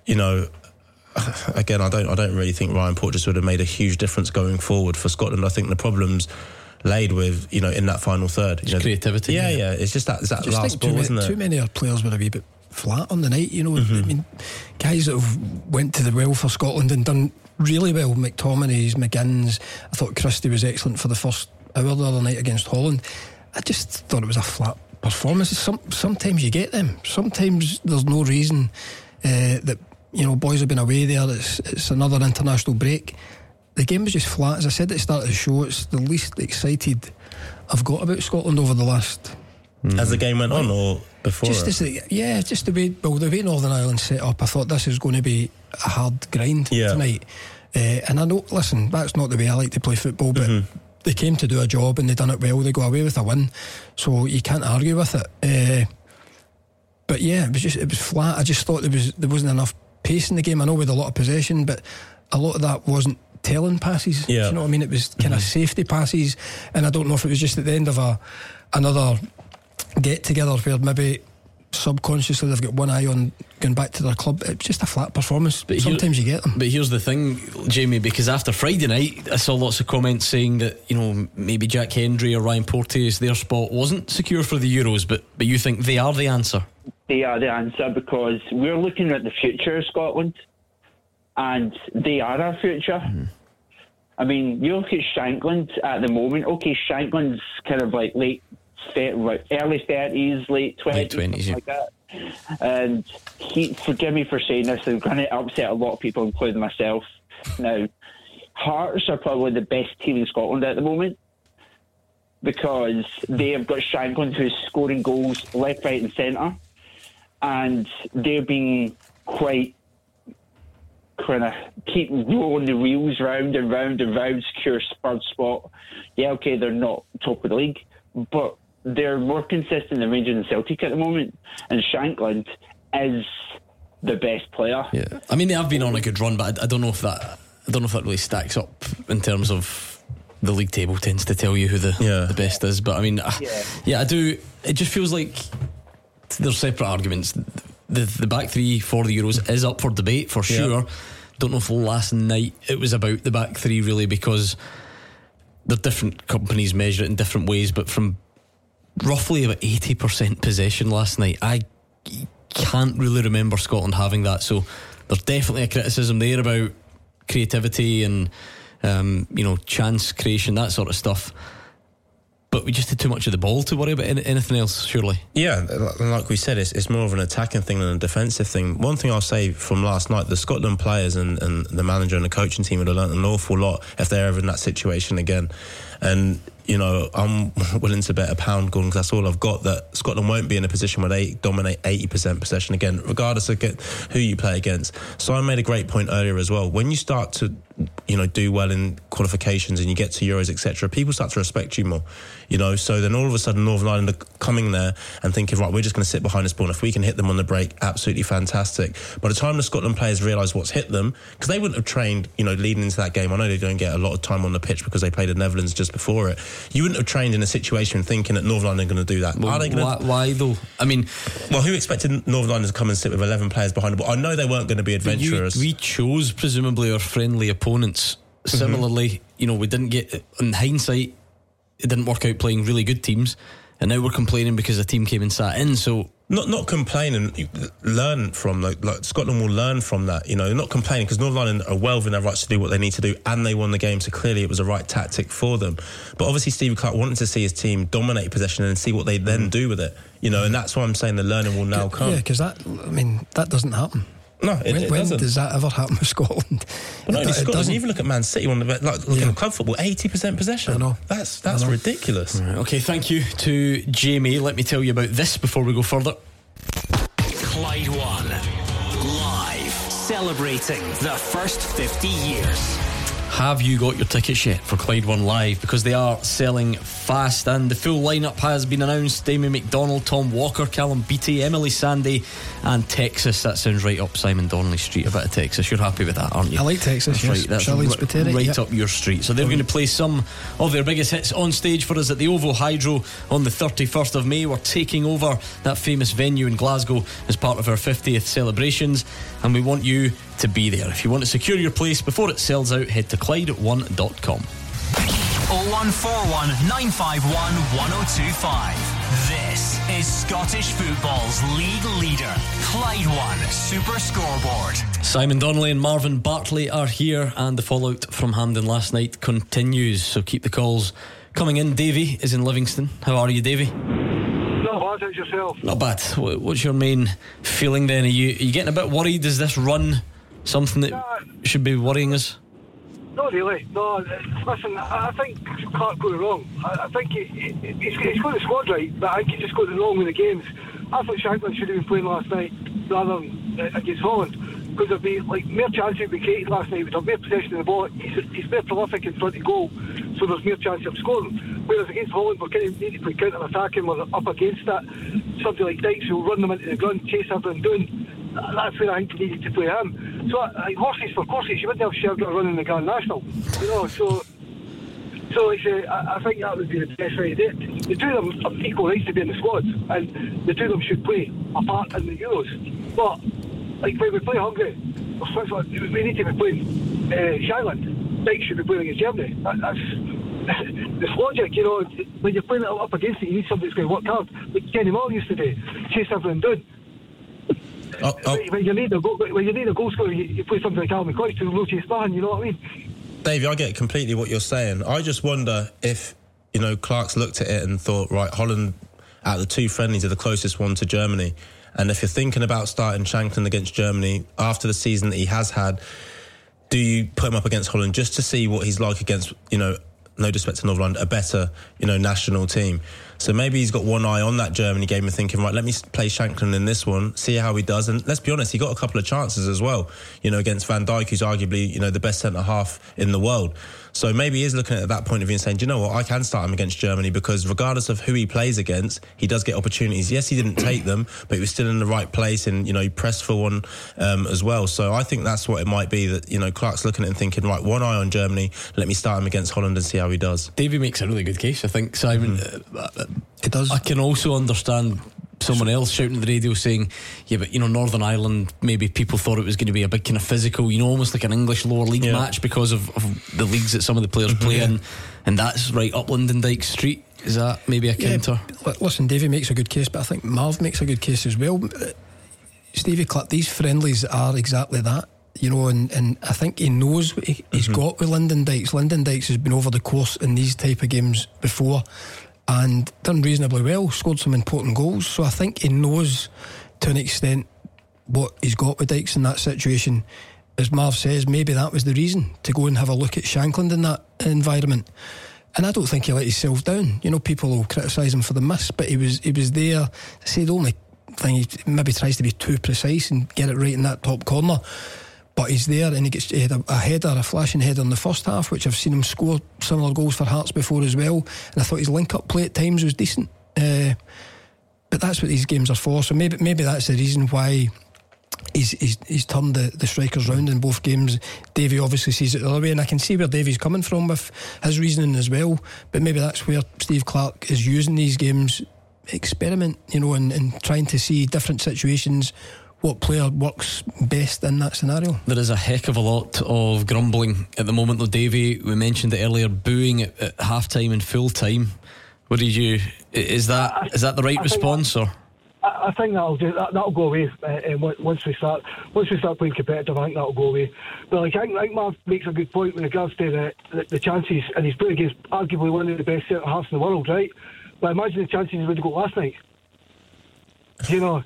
again, I don't really think Ryan Porteous would have made a huge difference going forward for Scotland. I think the problem's laid with, in that final third. Creativity. Yeah. It's just that last ball, isn't it? Too many players were a wee bit flat on the night, guys that have went to the well for Scotland and done really well. McTominay's, McGinn's. I thought Christie was excellent for the first hour the other night against Holland. I just thought it was a flat performance. Sometimes you get them. Sometimes there's no reason that boys have been away there. It's another international break. The game was just flat. As I said at the start of the show, it's the least excited I've got about Scotland over the last. As the game went on, or before? Just the way Northern Ireland set up, I thought this is going to be a hard grind tonight. And I know, listen, that's not the way I like to play football, but they came to do a job and they done it well. They go away with a win, so you can't argue with it. But it was flat. I just thought there wasn't enough pace in the game. I know we had a lot of possession, but a lot of that wasn't telling passes. Do you know what I mean? It was kind of safety passes, and I don't know if it was just at the end of another get together where maybe subconsciously they've got one eye on going back to their club. It's just a flat performance, but sometimes you get them. But here's the thing, Jamie, because after Friday night I saw lots of comments saying that maybe Jack Hendry or Ryan Porteous, their spot wasn't secure for the Euros, but you think they are the answer? they are the answer, because we're looking at the future of Scotland, and they are our future. I mean, you look at Shankland at the moment. Okay, Shankland's kind of like early 30s, late 20s, like that. And forgive me for saying this, I'm going to upset a lot of people, including myself. Now, Hearts are probably the best team in Scotland at the moment, because they have got Shankland, who's scoring goals left, right and centre, and they're being quite kind of keep rolling the wheels round and round and round, secure third spot. Yeah, okay, they're not top of the league, but they're more consistent than Rangers and Celtic at the moment, and Shankland is the best player. Yeah, I mean, they have been on a good run, but I don't know if that really stacks up in terms of the league table tends to tell you who the best is. But I mean, I do. It just feels like there's separate arguments. The back three for the Euros is up for debate for sure. Don't know if last night it was about the back three really, because the different companies measure it in different ways, but from roughly about 80% possession last night, I can't really remember Scotland having that. So there's definitely a criticism there about creativity and chance creation, that sort of stuff. But we just had too much of the ball to worry about anything else, surely. Yeah, like we said, it's more of an attacking thing than a defensive thing. One thing I'll say from last night, the Scotland players and the manager and the coaching team would have learnt an awful lot if they're ever in that situation again. And I'm willing to bet £1, Gordon, because that's all I've got, that Scotland won't be in a position where they dominate 80% possession again, regardless of who you play against. So I made a great point earlier as well. When you start to do well in qualifications and you get to Euros, etc., people start to respect you more. So then all of a sudden Northern Ireland are coming there and thinking, right, we're just going to sit behind this ball, and if we can hit them on the break, absolutely fantastic. By the time the Scotland players realise what's hit them, because they wouldn't have trained leading into that game, I know they don't get a lot of time on the pitch because they played the Netherlands just before it, you wouldn't have trained in a situation thinking that Northern Ireland are going to do that. Well, are they going why though? I mean, who expected Northern Ireland to come and sit with 11 players behind the ball? I know they weren't going to be adventurous. We chose presumably our friendly opponents. Similarly, we didn't get, in hindsight, it didn't work out playing really good teams, and now we're complaining because a team came and sat in. So not complaining, learn from like Scotland will learn from that. Not complaining, because Northern Ireland are well within their rights to do what they need to do, and they won the game, so clearly it was the right tactic for them. But obviously Stevie Clarke wanted to see his team dominate possession and see what they then do with it. And that's why I'm saying the learning will now come. Yeah, because that doesn't happen. No, it when doesn't. Does that ever happen with Scotland? But not only Scotland, even look at Man City, looking at club football, 80% possession. I know. That's ridiculous. Right, okay, thank you to Jamie. Let me tell you about this before we go further. Clyde One live, celebrating the first 50 years. Have you got your tickets yet for Clyde One Live? Because they are selling fast, and the full lineup has been announced. Damien McDonald, Tom Walker, Callum Beattie, Emily Sandé and Texas. That sounds right up Simon Donnelly Street. A bit of Texas. You're happy with that, aren't you? I like Texas, that's yes. Right. That's Charlene's Potato, right up your street. So they're going to play some of their biggest hits on stage for us at the OVO Hydro on the 31st of May. We're taking over that famous venue in Glasgow as part of our 50th celebrations, and we want you to be there. If you want to secure your place before it sells out, head to Clyde1.com. 0141 951 1025. This is Scottish football's league leader, Clyde One Super Scoreboard. Simon Donnelly and Marvin Bartley are here, and the fallout from Hampden last night continues, so keep the calls coming in. Davey is in Livingston. How are you, Davey? Not bad, how's yourself? Not bad. What's your main feeling then? Are you getting a bit worried? Is this run something that should be worrying us? Not really. No, listen, I think Clarke got it wrong. I think he's got the squad right, but I think he just got it wrong with the games. I thought Shankland should have been playing last night rather than against Holland, because there'd be more chances would be created last night. We'd have more possession of the ball. He's more prolific in front of goal, so there's more chance of scoring. Whereas against Holland, we're kind of need to play counter-attacking. We're up against that. Somebody like Dykes will run them into the ground, chase everyone down. That's where I think we needed to play him. So horses for courses. You wouldn't have Shergood running the Grand National, So I think that would be the best way to do it. The two of them have equal rights to be in the squad, and the two of them should play apart in the Euros. But like when we play Hungary, we need to be playing Shankland. Dykes should be playing against Germany. That's logic, When you're playing it up against it, you need somebody that's going to work hard, like Kenny Moore used to do, chase everyone down. when you need a goal scorer, you play something like Calvin Coyce to no chase behind. You know what I mean? Davey, I get completely what you're saying. I just wonder if, you know, Clark's looked at it and thought, right, Holland out of the 2 friendlies are the closest one to Germany. And if you're thinking about starting Shankland against Germany after the season that he has had, do you put him up against Holland just to see what he's like against, you know, no disrespect to Northern Ireland, a better, you know, national team? So maybe he's got one eye on that Germany game and thinking, right, let me play Shankland in this one, see how he does. And let's be honest, he got a couple of chances as well, you know, against Van Dijk, who's arguably, you know, the best centre-half in the world. So maybe he is looking at that point of view and saying, do you know what, I can start him against Germany because regardless of who he plays against, he does get opportunities. Yes, he didn't take them, but he was still in the right place and, you know, he pressed for one as well. So I think that's what it might be, that, you know, Clark's looking at it and thinking, right, one eye on Germany, let me start him against Holland and see how he does. Davey makes a really good case, I think, Simon. It does. I can also understand someone else shouting at the radio saying, yeah, but, you know, Northern Ireland, maybe people thought it was going to be a big kind of physical, you know, almost like an English lower league match because of the leagues that some of the players play in, and that's right up London Dyke Street. Is that maybe a counter? Listen, Davey makes a good case, but I think Marv makes a good case as well. Stevie Clark, these friendlies are exactly that, you know, and I think he knows what he's got with Lyndon Dykes. Lyndon Dykes has been over the course in these type of games before and done reasonably well, scored some important goals. So I think he knows to an extent what he's got with Dykes in that situation. As Marv says, maybe that was the reason to go and have a look at Shankland in that environment. And I don't think he let himself down. You know, people will criticise him for the miss, but he was there. I say the only thing, he maybe tries to be too precise and get it right in that top corner. But he's there, and he had a header, a flashing header in the first half, which I've seen him score similar goals for Hearts before as well. And I thought his link-up play at times was decent. But that's what these games are for. So maybe that's the reason why he's turned the strikers round in both games. Davey obviously sees it the other way, and I can see where Davey's coming from with his reasoning as well. But maybe that's where Steve Clark is using these games, experiment, you know, and trying to see different situations, what player works best in that scenario. There is a heck of a lot of grumbling at the moment though, Davey. We mentioned it earlier, booing at half time and full time. What did you, is that the right response? Or I think that'll go away once we start playing competitive. I think that'll go away. But I think Marv makes a good point with regards to the chances, and he's playing against arguably one of the best centre halves in the world, right? But imagine the chances he would have got last night. You know,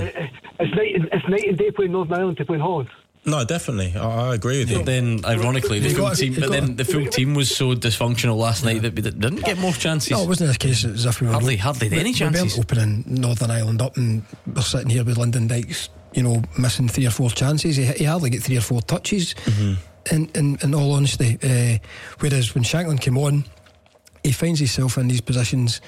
it's night and day playing Northern Ireland to playing Holland. No, definitely, I agree with you. But then, ironically, the full team was so dysfunctional last night that we didn't get more chances. No, it wasn't a case as if we were hardly any chances. We weren't opening Northern Ireland up, and we're sitting here with Lyndon Dykes, you know, missing 3 or 4 chances. He hardly get 3 or 4 touches. In all honesty, whereas when Shankland came on, he finds himself in these positions.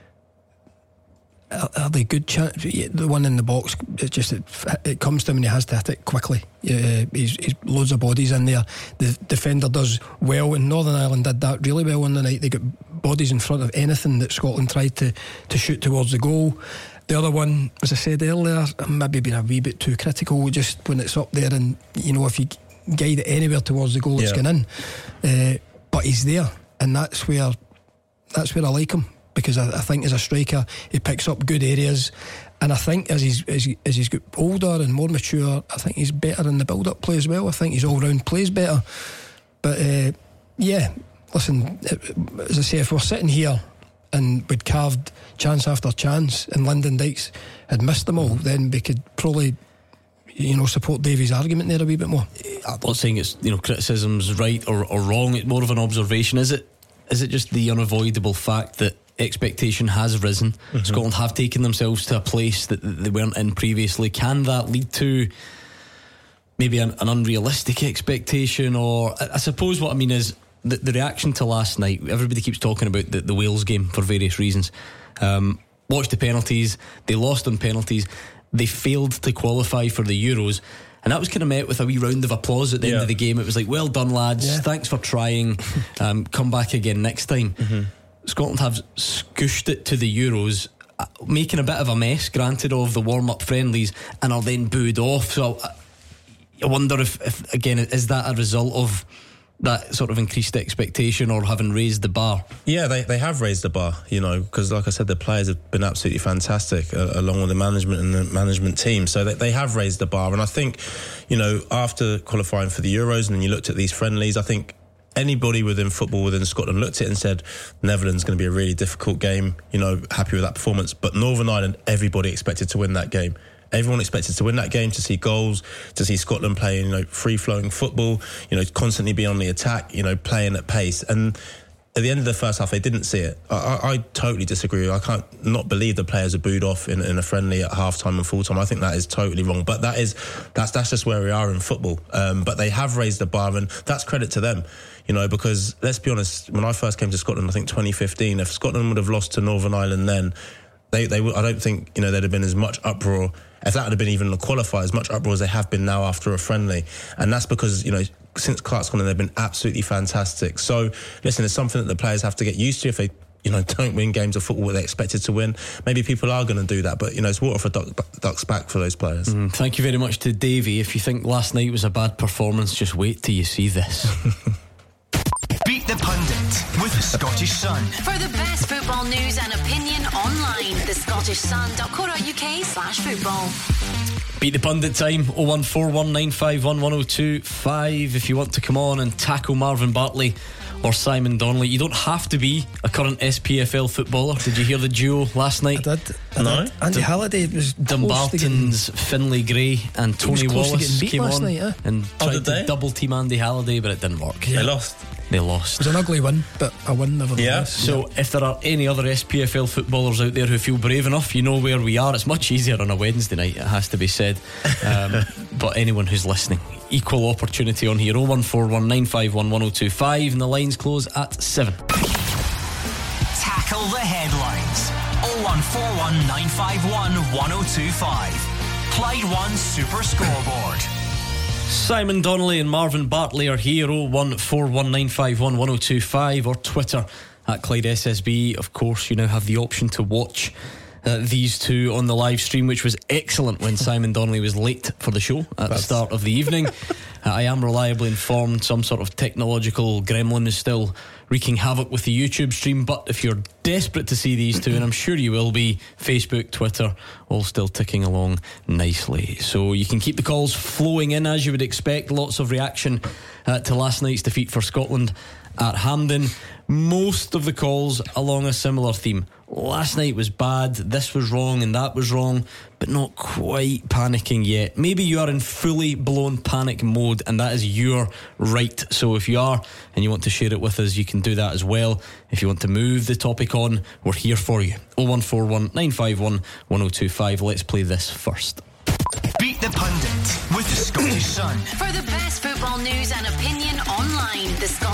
Are they good chances? The one in the box, it's just it comes to him and he has to hit it quickly. He's loads of bodies in there. The defender does well, and Northern Ireland did that really well on the night. They got bodies in front of anything that Scotland tried to shoot towards the goal. The other one, as I said earlier, maybe being a wee bit too critical just when it's up there, and you know, if you guide it anywhere towards the goal, it's going in. But he's there, and that's where I like him. Because I think as a striker he picks up good areas, and I think as he's got older and more mature, I think he's better in the build-up play as well. I think his all-round plays better. But listen, as I say, if we're sitting here and we'd carved chance after chance and Lyndon Dykes had missed them all, then we could probably, you know, support Davey's argument there a wee bit more. I'm not saying it's, you know, criticism's right or wrong. It's more of an observation. Is it just the unavoidable fact that expectation has risen? Scotland have taken themselves to a place that they weren't in previously. Can that lead to maybe an unrealistic expectation? Or I suppose what I mean is the reaction to last night. Everybody keeps talking about the Wales game for various reasons. Watched the penalties, they lost on penalties, they failed to qualify for the Euros, and that was kind of met with a wee round of applause at the end of the game. It was like, well done lads, thanks for trying, come back again next time. Scotland have scooshed it to the Euros, making a bit of a mess, granted, of the warm-up friendlies, and are then booed off. So I wonder if again, is that a result of that sort of increased expectation or having raised the bar? Yeah, they have raised the bar, because like I said, the players have been absolutely fantastic along with the management and the management team. So they have raised the bar. And I think, after qualifying for the Euros and then you looked at these friendlies, I think anybody within football within Scotland looked at it and said, Netherlands is going to be a really difficult game, happy with that performance. But Northern Ireland, everybody expected to win that game. Everyone expected to win that game, to see goals, to see Scotland playing, free-flowing football, constantly be on the attack, playing at pace. And at the end of the first half, they didn't see it. I totally disagree. I can't not believe the players are booed off in a friendly at half-time and full-time. I think that is totally wrong. But that's just where we are in football. But they have raised the bar, and that's credit to them. Because let's be honest, when I first came to Scotland, I think 2015, if Scotland would have lost to Northern Ireland then, I don't think there'd have been as much uproar. If that had been even a qualifier, as much uproar as they have been now after a friendly. And that's because, since Clark's gone in, they've been absolutely fantastic. So, listen, it's something that the players have to get used to. If they, don't win games of football where they're expected to win, maybe people are going to do that. But, it's water for ducks back for those players. Thank you very much to Davey. If you think last night was a bad performance, just wait till you see this. Beat the Pundit with the Scottish Sun. For the best football news and opinion online, thescottishsun.co.uk/football. Beat the Pundit time, 01419511025. If you want to come on and tackle Marvin Bartley or Simon Donnelly, you don't have to be a current SPFL footballer. Did you hear the duo last night? I did. Andy Halliday was Dumbarton's Finlay Gray and Tony Wallace came on night, and tried to double team Andy Halliday, but it didn't work. They lost. They lost. It was an ugly win, but a win nevertheless. Yeah. So if there are any other SPFL footballers out there who feel brave enough, you know where we are. It's much easier on a Wednesday night, it has to be said. But anyone who's listening, equal opportunity on here. 01419511025, and the lines close at 7. Tackle the headlines. 01419511025. Clyde One Super Scoreboard. Simon Donnelly and Marvin Bartley are here. 01419511025, or Twitter at Clyde SSB. Of course, you now have the option to watch these two on the live stream, which was excellent when Simon Donnelly was late for the show at the start of the evening. I am reliably informed some sort of technological gremlin is still wreaking havoc with the YouTube stream, but if you're desperate to see these two, and I'm sure you will be, Facebook, Twitter, all still ticking along nicely. So you can keep the calls flowing in as you would expect. Lots of reaction to last night's defeat for Scotland at Hampden. Most of the calls along a similar theme. Last night was bad, this was wrong and that was wrong, but not quite panicking yet. Maybe you are in fully blown panic mode, and that is your right. So if you are and you want to share it with us, you can do that as well. If you want to move the topic on, we're here for you. 01419511025. Let's play this first. Beat the Pundit with the Scottish Sun. For the best football news and opinion online,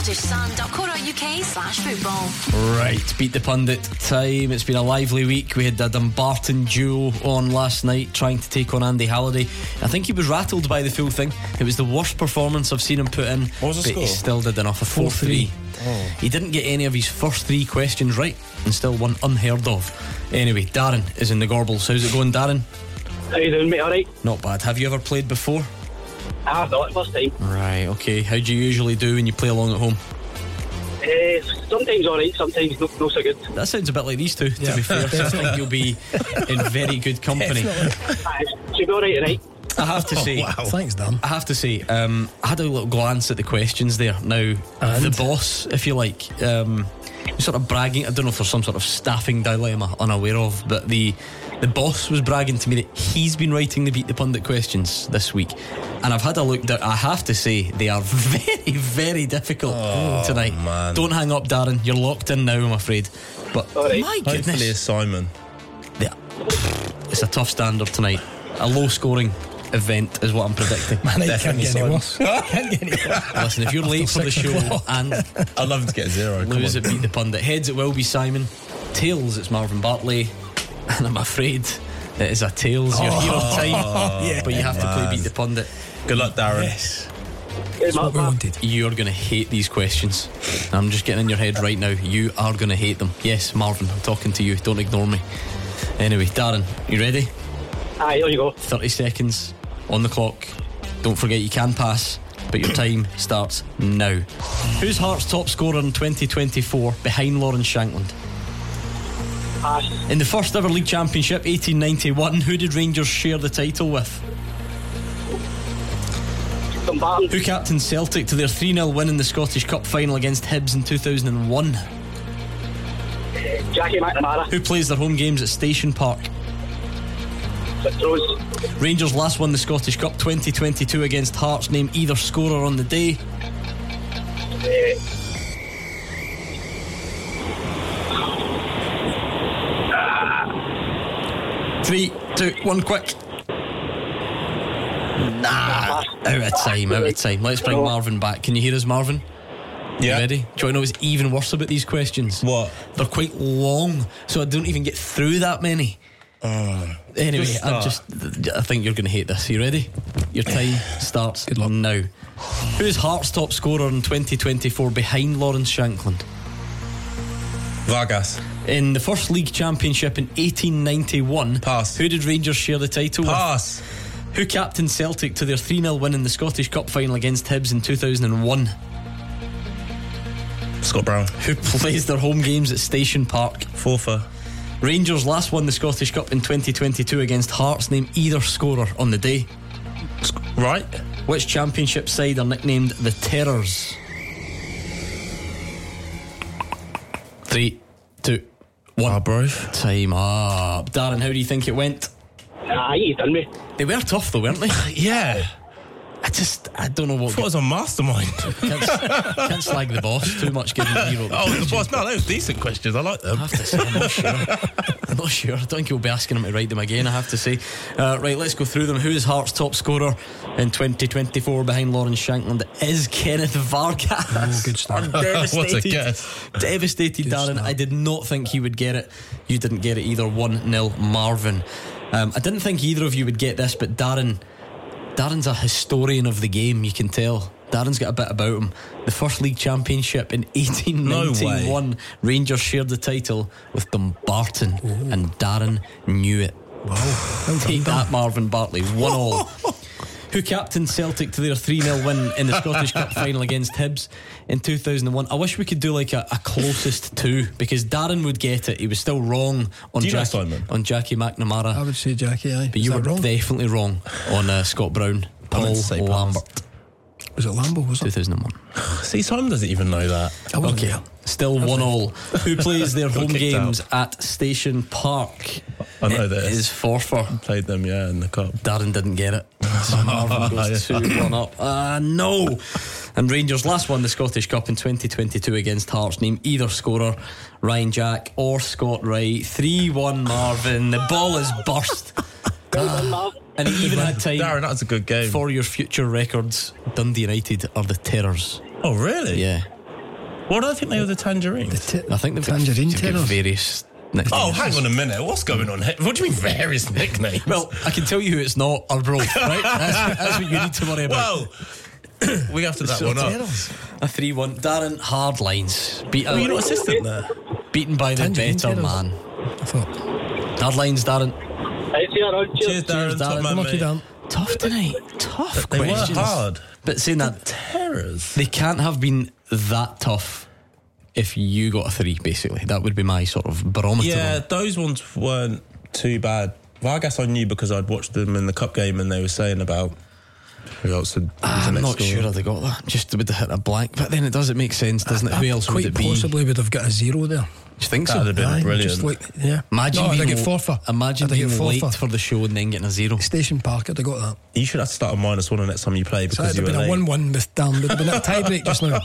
thescottishsun.co.uk/football. Right, Beat the Pundit time. It's been a lively week. We had the Dumbarton duo on last night trying to take on Andy Halliday. I think he was rattled by the full thing. It was the worst performance I've seen him put in. What was the but score? He still did enough. A 4-3. He didn't get any of his first 3 questions right and still won unheard of. Anyway, Darren is in the Gorbals. How's it going, Darren? How you doing, mate? Alright? Not bad. Have you ever played before? I have not, first time. Right, okay. How do you usually do when you play along at home? Sometimes alright, sometimes not so good. That sounds a bit like these two, to be fair. So I think you'll be in very good company. Should be alright tonight. I have to say, Thanks, Dan. I have to say, I had a little glance at the questions there. Now, the boss, if you like, sort of bragging. I don't know if there's some sort of staffing dilemma unaware of, but the boss was bragging to me that he's been writing the Beat the Pundit questions this week, and I've had a look. I have to say they are very, very difficult tonight. Man. Don't hang up, Darren. You're locked in now, I'm afraid. But Right. my Hopefully goodness, it's Simon. yeah, it's a tough standard tonight. A low-scoring event is what I'm predicting. Man, it can't Definitely get any Simon. worse. Can't get any worse. Listen, if you're late for the 6 show o'clock. and I'd love him to get 0. Come lose on. it, Beat the Pundit. Heads, it will be Simon. Tails, it's Marvin Bartley. And I'm afraid it is a tails. You're here on time, but you have to play Beat the Pundit. Good luck, Darren. Yes. That's What we wanted. You're going to hate these questions. I'm just getting in your head right now. You are going to hate them. Yes, Marvin, I'm talking to you. Don't ignore me. Anyway, Darren, you ready? Aye, here you go. 30 seconds on the clock. Don't forget you can pass. but your time starts now. Who's Hearts' top scorer in 2024 behind Lawrence Shankland? Pass. In the first ever league championship, 1891, who did Rangers share the title with? Dumbarton. Who captained Celtic to their 3-0 win in the Scottish Cup final against Hibs in 2001? Jackie McNamara. Who plays their home games at Station Park? Rose. Rangers last won the Scottish Cup 2022 against Hearts. Name either scorer on the day. 3, 2, 1, quick. Out of time. Let's bring Marvin back. Can you hear us, Marvin? Yeah. You ready? Do you want to know what's even worse about these questions? What? They're quite long, so I don't even get through that many. Anyway, I think you're going to hate this. You ready? Your time starts now. Who's Hearts' top scorer in 2024 behind Lawrence Shankland? Vargas. In the first league championship in 1891, Pass. Who did Rangers share the title Pass. with? Who captained Celtic to their 3-0 win in the Scottish Cup final against Hibs in 2001? Scott Brown. Who plays their home games at Station Park? Forfar. Rangers last won the Scottish Cup in 2022 against Hearts. Name either scorer on the day. Right. Which championship side are nicknamed the Terrors? 3, 2, 1. Arbroath. Time up. Darren, how do you think it went? You done me. They were tough though, weren't they? Yeah. I don't know what. I thought it was a mastermind. Can't slag the boss too much given zero. The boss. No, those decent questions. I like them. I have to say, I'm not sure. I don't think you'll be asking him to write them again, I have to say. Right, let's go through them. Who is Hearts' top scorer in 2024 behind Lawrence Shankland? It is Kenneth Vargas. Oh, good start. I'm devastated. What a guess. Devastated, Good Darren. start. I did not think he would get it. You didn't get it either. 1-0 Marvin. I didn't think either of you would get this, but Darren's a historian of the game, you can tell. Darren's got a bit about him. The first league championship in 1891, Rangers shared the title with Dumbarton, and Darren knew it. Wow. Take that, Marvin Bartley. 1-1. Who captained Celtic to their 3-0 win in the Scottish Cup final against Hibs in 2001? I wish we could do like a closest to, because Darren would get it. He was still wrong on, on Jackie McNamara. I would say Jackie, aye. But you were wrong? definitely wrong on Scott Brown. Paul Lambert. Was it Lambo? Was it? 2001. See, Simon doesn't even know that. Okay, still 1-1. Who plays their home kicked games at Station Park? I know this. It is Forfar. Played them, in the cup. Darren didn't get it. So Marvin goes 2-1 up. No. And Rangers last won the Scottish Cup in 2022 against Hearts. Name either scorer, Ryan Jack or Scott Wright. 3-1 Marvin. The ball is burst. And he even had time. Darren, that was a good game. For your future records, Dundee United are the Terrors. Oh, really? Yeah. What do I think they were, the Tangerines? I think they've Tangerine got Terrors. various. Oh, hang on a minute. What's going on here? What do you mean various nicknames? Well, I can tell you who it's not, Arbroath, right? That's what you need to worry about. Whoa. We have to that one up. A 3-1. Darren, hard lines. Were you not assistant there? Beaten by the Tangerine better Terrors. man. I thought. Hard lines, Darren. Cheers, Darren. Top man, Lucky mate. Dan. Tough tonight. Tough They questions. were hard. But saying that, Terrors. they can't have been that tough if you got a 3, basically. That would be my sort of barometer. Yeah, those ones weren't too bad. Vargas I knew because I'd watched them in the cup game and they were saying about who else had I'm not sure how they got that. Just would have hit a blank. But then it doesn't make sense, doesn't it? Who else would Quite it be? possibly would have got a 0 there. Do you think so? That'd have been Aye, brilliant. Just like, yeah. Imagine no, I'd being have got forfeit. Imagine I'd have being got late forfeit. for the show and then getting a 0. Station Park, I'd have got that. You should have to start a -1 the next time you play So because it'd you have were been a late. 1-1 with Dan. Would have been a tie break just now.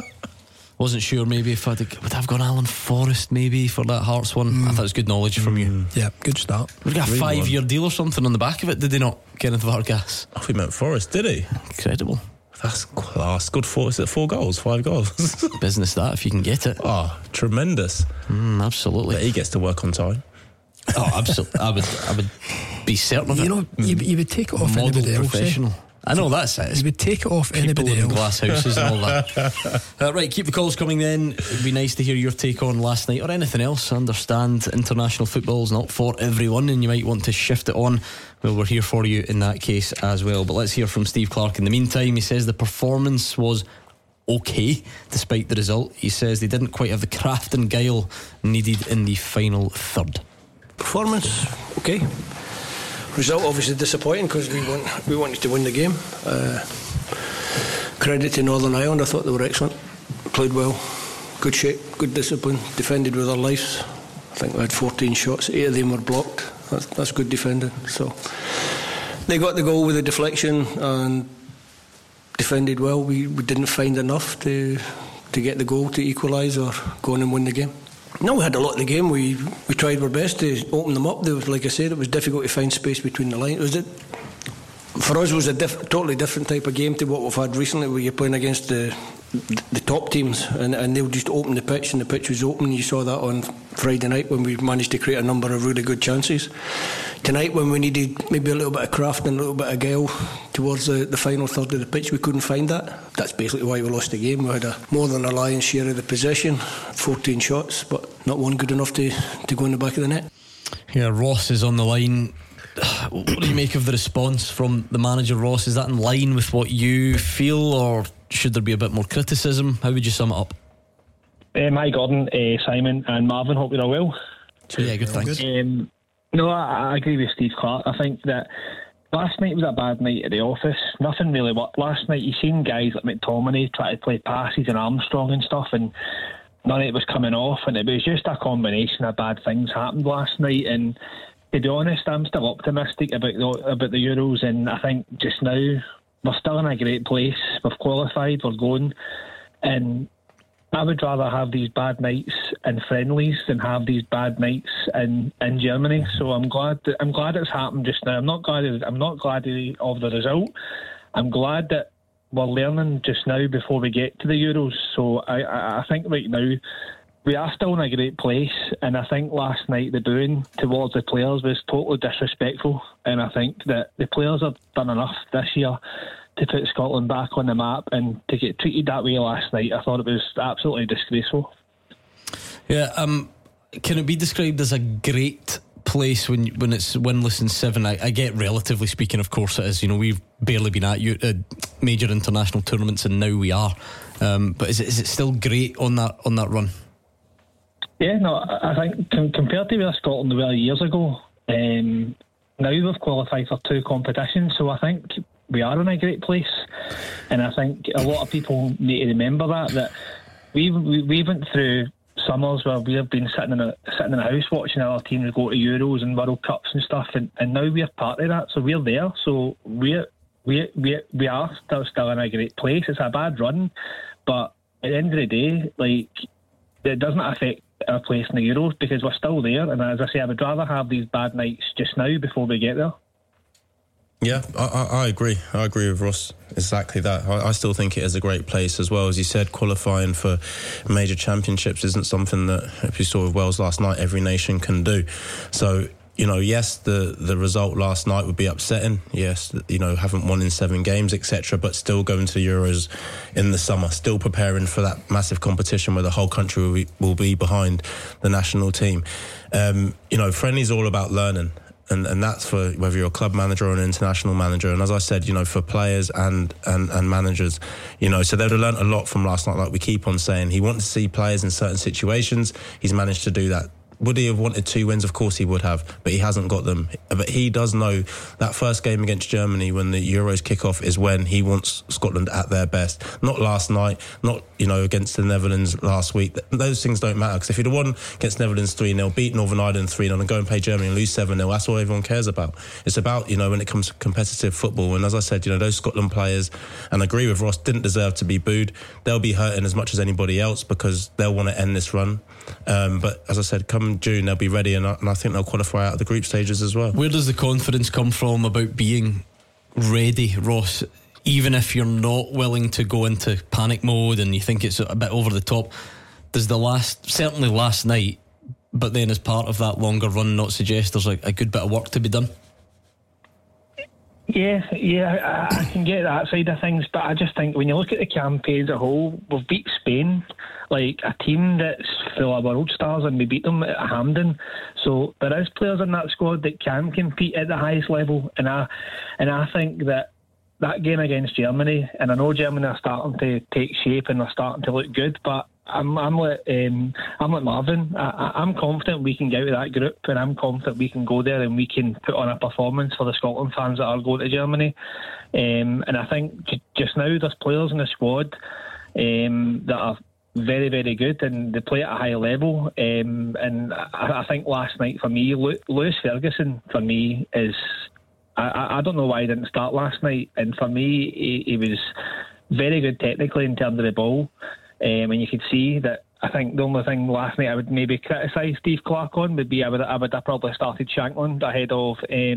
Wasn't sure maybe if would have gone Alan Forrest maybe for that Hearts one. I thought it was good knowledge from you. Yeah, good start. We've got a 5-year deal or something on the back of it, did they not? Kenneth Vargas. I thought he meant Forrest, did he? Incredible. That's class. Good 4. Is it 4 goals? 5 goals? Business that if you can get it. Oh, tremendous. Absolutely. But he gets to work on time. Oh, absolutely. I would be certain of it. You know, you would take it off Model anybody else. professional. I know that's it. He would take it off People anybody in else. glass houses and all that. Right, keep the calls coming then. It'd be nice to hear your take on last night or anything else. I understand international football's not for everyone and you might want to shift it on. Well, we're here for you in that case as well. But let's hear from Steve Clarke in the meantime. He says the performance was okay despite the result. He says they didn't quite have the craft and guile needed in the final third. Performance, okay. Result obviously disappointing because we wanted to win the game. Credit to Northern Ireland, I thought they were excellent. Played well, good shape, good discipline, defended with their lives. I think we had 14 shots, 8 of them were blocked. That's good defending. So they got the goal with a deflection and defended well. We didn't find enough to get the goal to equalise or go on and win the game. No, we had a lot of the game. We tried our best to open them up. There was, like I said, it was difficult to find space between the lines. For us, it was a totally different type of game to what we've had recently, where you're playing against the top teams, and they'll just open the pitch, and the pitch was open. You saw that on Friday night when we managed to create a number of really good chances. Tonight, when we needed maybe a little bit of craft and a little bit of guile towards the final third of the pitch, we couldn't find that. That's basically why we lost the game. We had more than a lion's share of the possession, 14 shots, but not one good enough to go in the back of the net. Yeah, Ross is on the line. What do you make of the response from the manager, Ross? Is that in line with what you feel, or should there be a bit more criticism? How would you sum it up? Hi Gordon, Simon and Marvin, hope you're all well. Yeah, good, thanks. No, I agree with Steve Clarke. I think that last night was a bad night at the office. Nothing really worked last night. You've seen guys like McTominay try to play passes and Armstrong and stuff, and none of it was coming off, and it was just a combination of bad things happened last night. And to be honest, I'm still optimistic about the Euros, and I think just now we're still in a great place. We've qualified, we're going, and I would rather have these bad nights in friendlies than have these bad nights in Germany. So I'm glad it's happened just now. I'm not glad of the result. I'm glad that we're learning just now before we get to the Euros. So I think right now we are still in a great place, and I think last night the booing towards the players was totally disrespectful, and I think that the players have done enough this year to put Scotland back on the map, and to get treated that way last night, I thought it was absolutely disgraceful. Yeah, can it be described as a great place when it's winless in 7? I get, relatively speaking, of course it is. You know, we've barely been at major international tournaments, and now we are. But is it still great on that run? Yeah, no, I think compared to where Scotland were years ago, now we've qualified for 2 competitions, so I think we are in a great place, and I think a lot of people need to remember that we went through summers where we have been sitting in a house watching our teams go to Euros and World Cups and stuff, and now we're part of that, so we're there. So we are still in a great place. It's a bad run, but at the end of the day, like, it doesn't affect our place in the Euros because we're still there. And as I say, I would rather have these bad nights just now before we get there. Yeah, I agree. I agree with Ross. Exactly that. I still think it is a great place as well. As you said, qualifying for major championships isn't something that, if you saw with Wales last night, every nation can do. So, you know, yes, the result last night would be upsetting. Yes, you know, haven't won in 7 games, etc. But still going to the Euros in the summer, still preparing for that massive competition where the whole country will be behind the national team. You know, friendly's all about learning. And that's for whether you're a club manager or an international manager. And as I said, you know, for players and managers, you know, so they'd have learnt a lot from last night. Like we keep on saying, he wanted to see players in certain situations. He's managed to do that. Would he have wanted 2 wins? Of course he would have, but he hasn't got them. But he does know that first game against Germany, when the Euros kick off, is when he wants Scotland at their best. Not last night, not, you know, against the Netherlands last week. Those things don't matter, because if he'd have won against Netherlands 3-0, beat Northern Ireland 3-0 and go and play Germany and lose 7-0, that's all everyone cares about. It's about, you know, when it comes to competitive football. And as I said, you know, those Scotland players, and I agree with Ross, didn't deserve to be booed. They'll be hurting as much as anybody else because they'll want to end this run. But as I said, come June they'll be ready, and I think they'll qualify out of the group stages as well. Where does the confidence come from about being ready, Ross? Even if you're not willing to go into panic mode and you think it's a bit over the top, does certainly last night, but then as part of that longer run, not suggest there's a good bit of work to be done? Yeah, I can get that side of things, but I just think when you look at the campaign as a whole, we've beat Spain, like a team that's full of world stars, and we beat them at Hampden. So there is players in that squad that can compete at the highest level, and I think that game against Germany, and I know Germany are starting to take shape and they're starting to look good, but I'm like Marvin. I'm confident we can get out of that group, and I'm confident we can go there and we can put on a performance for the Scotland fans that are going to Germany. And I think just now there's players in the squad that are very, very good, and they play at a high level. And I think last night for me, Lewis Ferguson for me is. I don't know why he didn't start last night, and for me he was very good technically in terms of the ball. And you could see that. I think the only thing last night I would maybe criticise Steve Clarke on would be I would have probably started Shankland ahead of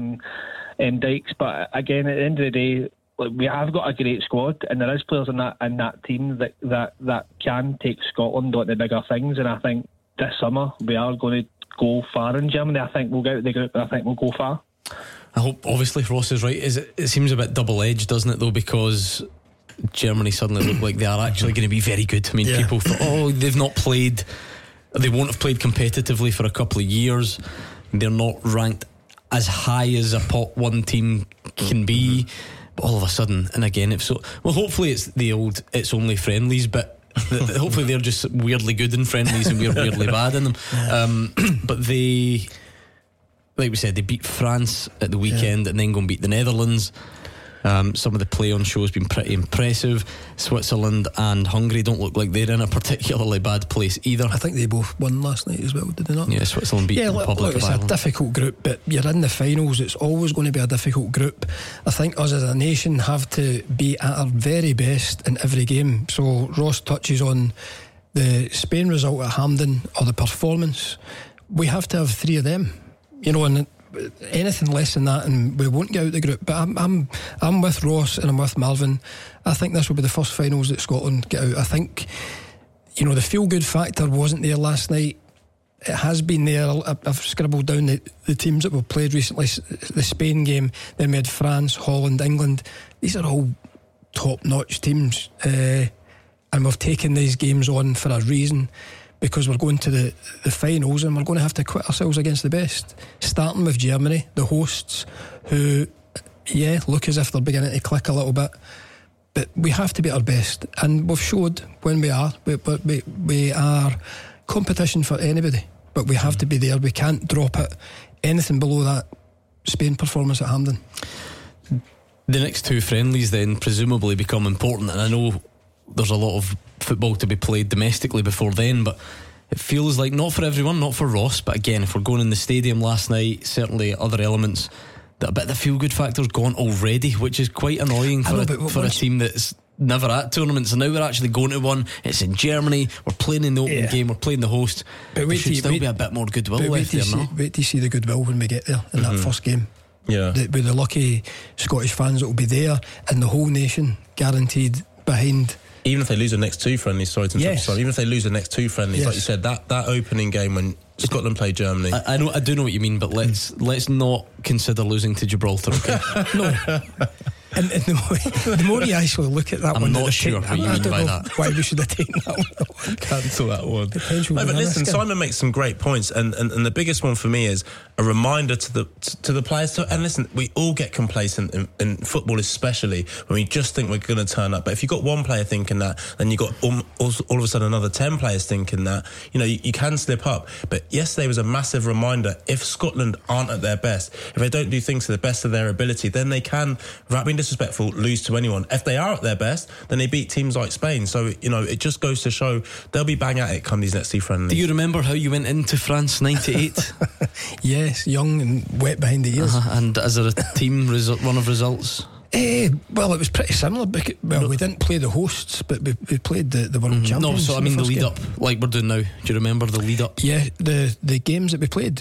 Dykes. But again, at the end of the day, we have got a great squad, and there is players in that team that can take Scotland on the bigger things. And I think this summer we are going to go far in Germany. I think we'll get out of the group, and I think we'll go far. I hope, obviously, Ross is right. It seems a bit double-edged, doesn't it, though, because Germany suddenly look like they are actually going to be very good. I mean, people thought, they've not played, they won't have played competitively for a couple of years. They're not ranked as high as a pot one team can be. But all of a sudden, and again, hopefully it's the old, it's only friendlies, but hopefully they're just weirdly good in friendlies and we're weirdly bad in them. But they, like we said, they beat France at the weekend and then go and beat the Netherlands. Some of the play on show has been pretty impressive. Switzerland and Hungary don't look like they're in a particularly bad place either. I think they both won last night as well, did they not? Yeah, Switzerland beat the Republic of Ireland. It's a difficult group, but you're in the finals. It's always going to be a difficult group. I think us as a nation have to be at our very best in every game. So Ross touches on the Spain result at Hampden or the performance. We have to have three of them, and anything less than that and we won't get out the group. But I'm with Ross and I'm with Marvin. I think this will be the first finals that Scotland get out. I think the feel good factor wasn't there last night. It has been there. I've scribbled down the teams that we've played recently. The Spain game, then we had France, Holland, England. These are all top notch teams, and we've taken these games on for a reason, because we're going to the finals and we're going to have to quit ourselves against the best, starting with Germany, the hosts, who look as if they're beginning to click a little bit, but we have to be at our best, and we've showed when we are competition for anybody, but we have to be there. We can't drop it anything below that Spain performance at Hampden. The next two friendlies then presumably become important, and I know there's a lot of football to be played domestically before then, but it feels like not for everyone, not for Ross, but again, if we're going in the stadium last night, certainly other elements, that a bit of the feel good factor's gone already, which is quite annoying for a team that's never at tournaments, and now we're actually going to one. It's in Germany, we're playing in the opening game, we're playing the host. But there should still be a bit more goodwill left there, no? Wait till you see the goodwill when we get there in that first game. With the lucky Scottish fans that will be there, and the whole nation guaranteed behind. Even if they lose the next two friendlies, even if they lose the next two friendlies, like you said, that opening game when Scotland played Germany. I do know what you mean, but let's not consider losing to Gibraltar. Okay? No. And the more you actually look at that I'm not sure what you mean by that. Why we should have taken that one. Cancel that one. No, but listen, Simon makes some great points, and the biggest one for me is a reminder to the players. And listen, we all get complacent in football, especially when we just think we're going to turn up. But if you've got one player thinking that, then you've got all of a sudden another 10 players thinking that. You can slip up. But yesterday was a massive reminder. If Scotland aren't at their best, if they don't do things to the best of their ability, then they can, without being disrespectful, lose to anyone. If they are at their best, then they beat teams like Spain. So it just goes to show they'll be bang at it come these next two friendlies. Do you remember how you went into France 98? Yes, young and wet behind the ears. And is there a team run of results? Well, it was pretty similar. We didn't play the hosts, but we played the world champions. No, so I mean the lead up, like we're doing now. Do you remember the lead up? Yeah, the games that we played.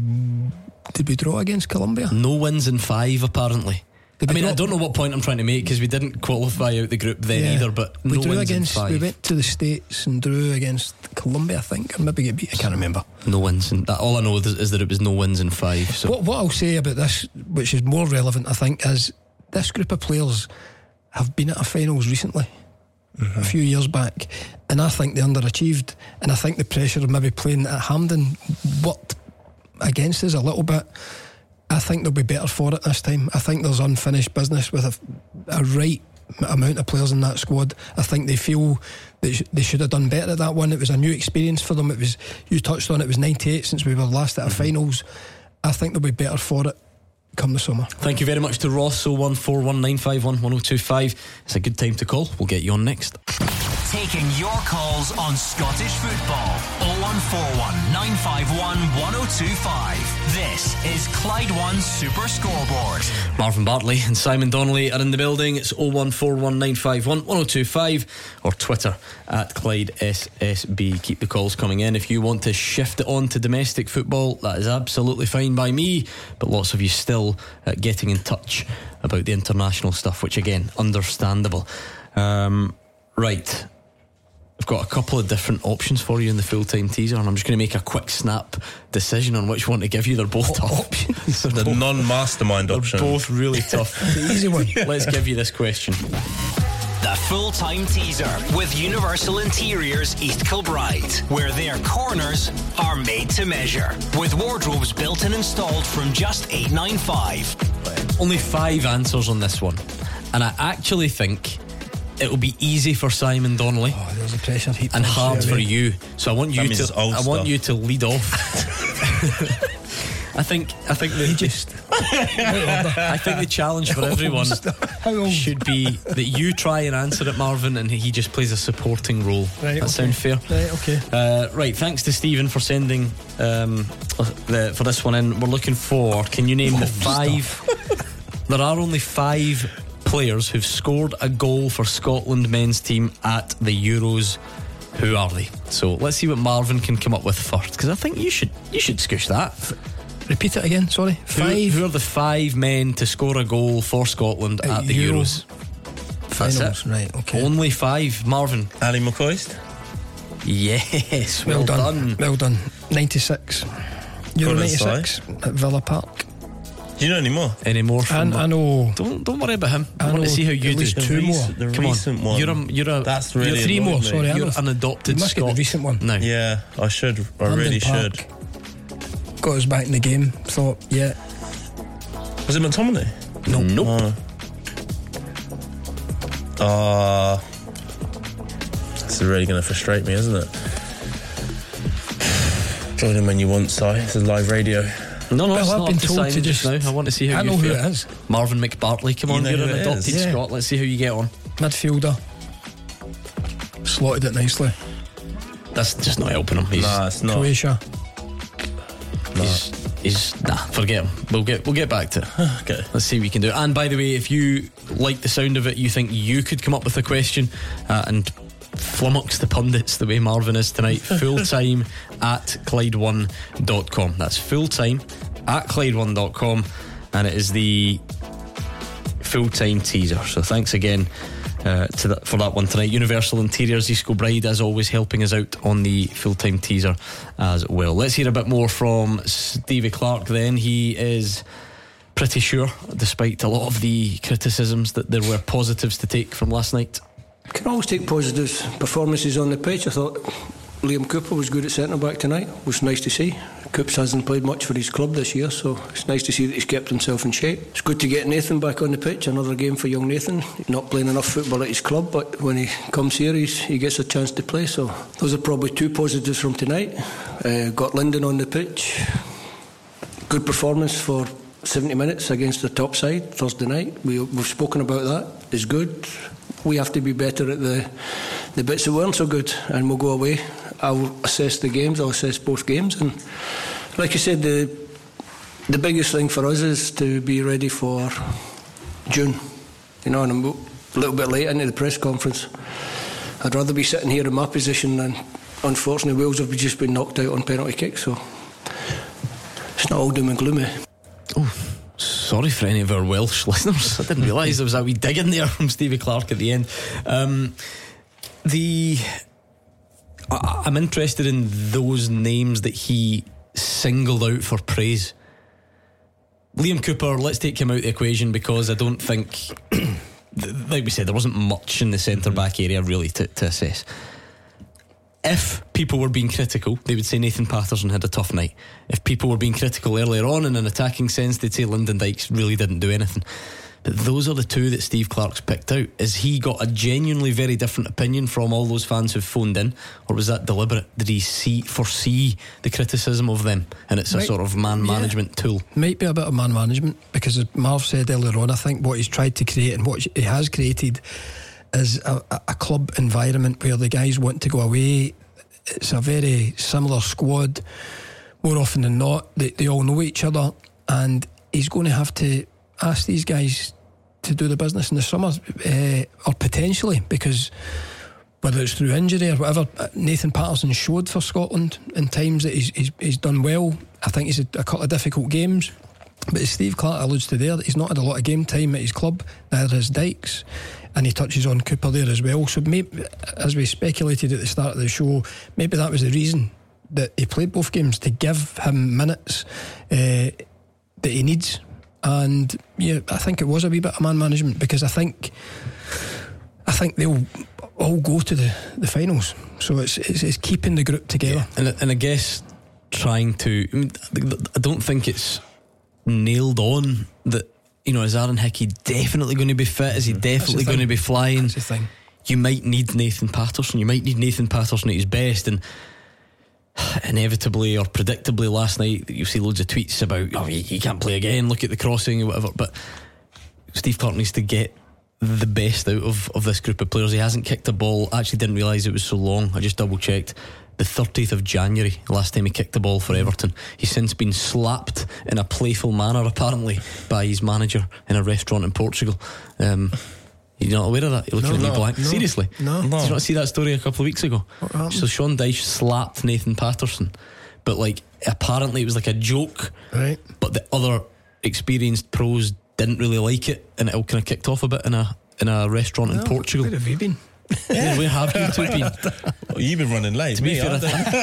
Did we draw against Colombia? No wins in 5 apparently. I don't know what point I'm trying to make, because we didn't qualify out the group then either, but we drew wins in 5. We went to the States and drew against Colombia, I think, or maybe get beat. I can't remember. No wins, and all I know is that it was no wins in 5. So what I'll say about this, which is more relevant, I think, is this group of players have been at a finals recently, a few years back, and I think they underachieved, and I think the pressure of maybe playing at Hampden worked against us a little bit. I think they'll be better for it this time. I think there's unfinished business with a right amount of players in that squad. I think they feel that they should have done better at that one. It was a new experience for them. It was, you touched on it, was 98 since we were last at a finals. I think they'll be better for it come the summer. Thank you very much to Ross. 01419511025. It's a good time to call. We'll get you on next. Taking your calls on Scottish football. 0141 951 1025. This is Clyde One Super Scoreboard. Marvin Bartley and Simon Donnelly are in the building. It's 0141 951 1025 or Twitter at Clyde SSB. Keep the calls coming in. If you want to shift it on to domestic football, that is absolutely fine by me, but lots of you still getting in touch about the international stuff, which again, understandable. Right, I've got a couple of different options for you in the full-time teaser, and I'm just going to make a quick snap decision on which one to give you. They're both tough options. The non-mastermind option. They're both really tough. The easy one. Let's give you this question. The full-time teaser with Universal Interiors East Kilbride, where their corners are made to measure, with wardrobes built and installed from just $895. Only 5 answers on this one, and I actually think it will be easy for Simon Donnelly. Oh, there's a pressure heat and hard for you. So I want you to. I want you to lead off. I think the challenge for everyone should be that you try and answer it, Marvin, and he just plays a supporting role. Right, that sound fair? Right, okay. Right, thanks to Stephen for sending for this one in. We're looking for, can you name the 5? There are only 5 players who've scored a goal for Scotland men's team at the Euros. Who are they? So let's see what Marvin can come up with first, because I think you should scoosh that. Repeat it again, sorry. 5. Who are the 5 men to score a goal for Scotland at the Euros? Finals, that's it. Right, okay. Only 5. Marvin. Ali McCoist. Yes, well done. Well done. 96. Euro 96 at Villa Park. Do you know any more from I know. Don't worry about him. I want to see how you do. 2 more. The Come recent on. one. You're That's really you're 3 more. me. Sorry, you're an adopted must Scot. get the recent one. No. Yeah, I should. I really Park. should. Got us back in the game. Thought, yeah. Was it McTominay? No. Nope. This is really going to frustrate me, isn't it? Join him when you want, Si. This is live radio. No, Well, it's I've not been up to told Simon to just just- now. I want to see how I you know feel. who it is. Marvin McBartley, come on, You know you're who an it is, adopted yeah. Scot. Let's see how you get on. Midfielder. Slotted it nicely. That's just not helping him. Nah, it's not. Croatia. He's forget him. We'll get back to it. Okay. Let's see what we can do. And by the way, if you like the sound of it, you think you could come up with a question and flummox the pundits the way Marvin is tonight, fulltime at Clyde1.com. That's fulltime at Clyde1.com, and it is the full-time teaser. So thanks again for that one tonight. Universal Interiors East Kilbride, as always, helping us out on the full-time teaser as well. Let's hear a bit more from Stevie Clarke then. He is pretty sure, despite a lot of the criticisms, that there were positives to take from last night. Can always take positives. Performances on the pitch. I thought Liam Cooper was good at centre-back tonight. It was nice to see. Coops hasn't played much for his club this year, so it's nice to see that he's kept himself in shape. It's good to get Nathan back on the pitch. Another game for young Nathan. Not playing enough football at his club, but when he comes here, he gets a chance to play. So those are probably 2 positives from tonight. Got Linden on the pitch. Good performance for 70 minutes against the top side Thursday night. We've spoken about that. It's good. We have to be better at the bits that weren't so good, and we'll go away. I'll assess the games. I'll assess both games, and like I said, the biggest thing for us is to be ready for June. You know, and I'm a little bit late into the press conference. I'd rather be sitting here in my position, and unfortunately Wales have just been knocked out on penalty kicks, so it's not all doom and gloomy. Oh, sorry for any of our Welsh listeners. I didn't realise there was a wee dig in there from Stevie Clarke at the end. I'm interested in those names that he singled out for praise. Liam Cooper, let's take him out of the equation, because I don't think, like we said, there wasn't much in the centre-back area really to assess. If people were being critical, they would say Nathan Patterson had a tough night. If people were being critical earlier on in an attacking sense, they'd say Lyndon Dykes really didn't do anything. But those are the two that Steve Clarke's picked out. Has he got a genuinely very different opinion from all those fans who've phoned in, or was that deliberate? Did he foresee the criticism of them, and it's a sort of man management tool? Might be a bit of man management, because as Marv said earlier on, I think what he's tried to create and what he has created is a club environment where the guys want to go away. It's a very similar squad. More often than not, they all know each other, and he's going to have to ask these guys to do the business in the summer, or potentially, because whether it's through injury or whatever, Nathan Patterson showed for Scotland in times that he's done well. I think he's had a couple of difficult games, but as Steve Clarke alludes to there, he's not had a lot of game time at his club, neither has Dykes, and he touches on Cooper there as well. So maybe, as we speculated at the start of the show, maybe that was the reason that he played both games, to give him minutes that he needs. And yeah, I think it was a wee bit of man management, because I think they'll all go to the finals, so it's keeping the group together. Yeah. And I guess trying to, I don't think it's nailed on that, you know, is Aaron Hickey definitely going to be fit? Is he definitely going to be flying? That's the thing. You might need Nathan Patterson. You might need Nathan Patterson at his best, and inevitably or predictably last night you see loads of tweets about, oh, he can't play again, look at the crossing or whatever. But Steve Clarke needs to get the best out of this group of players. He hasn't kicked a ball. I actually didn't realise it was so long. I just double checked. The 30th of January, last time he kicked the ball for Everton. He's since been slapped in a playful manner, apparently, by his manager in a restaurant in Portugal. You're not aware of that? You're looking at me blank. No, seriously? No. Did you not see that story a couple of weeks ago? So Sean Dyche slapped Nathan Patterson, but like apparently it was like a joke, right? But the other experienced pros didn't really like it, and it all kind of kicked off a bit in a restaurant in Portugal. Where have you been? Yeah, where have you two been? Well, you've been running late. To be fair,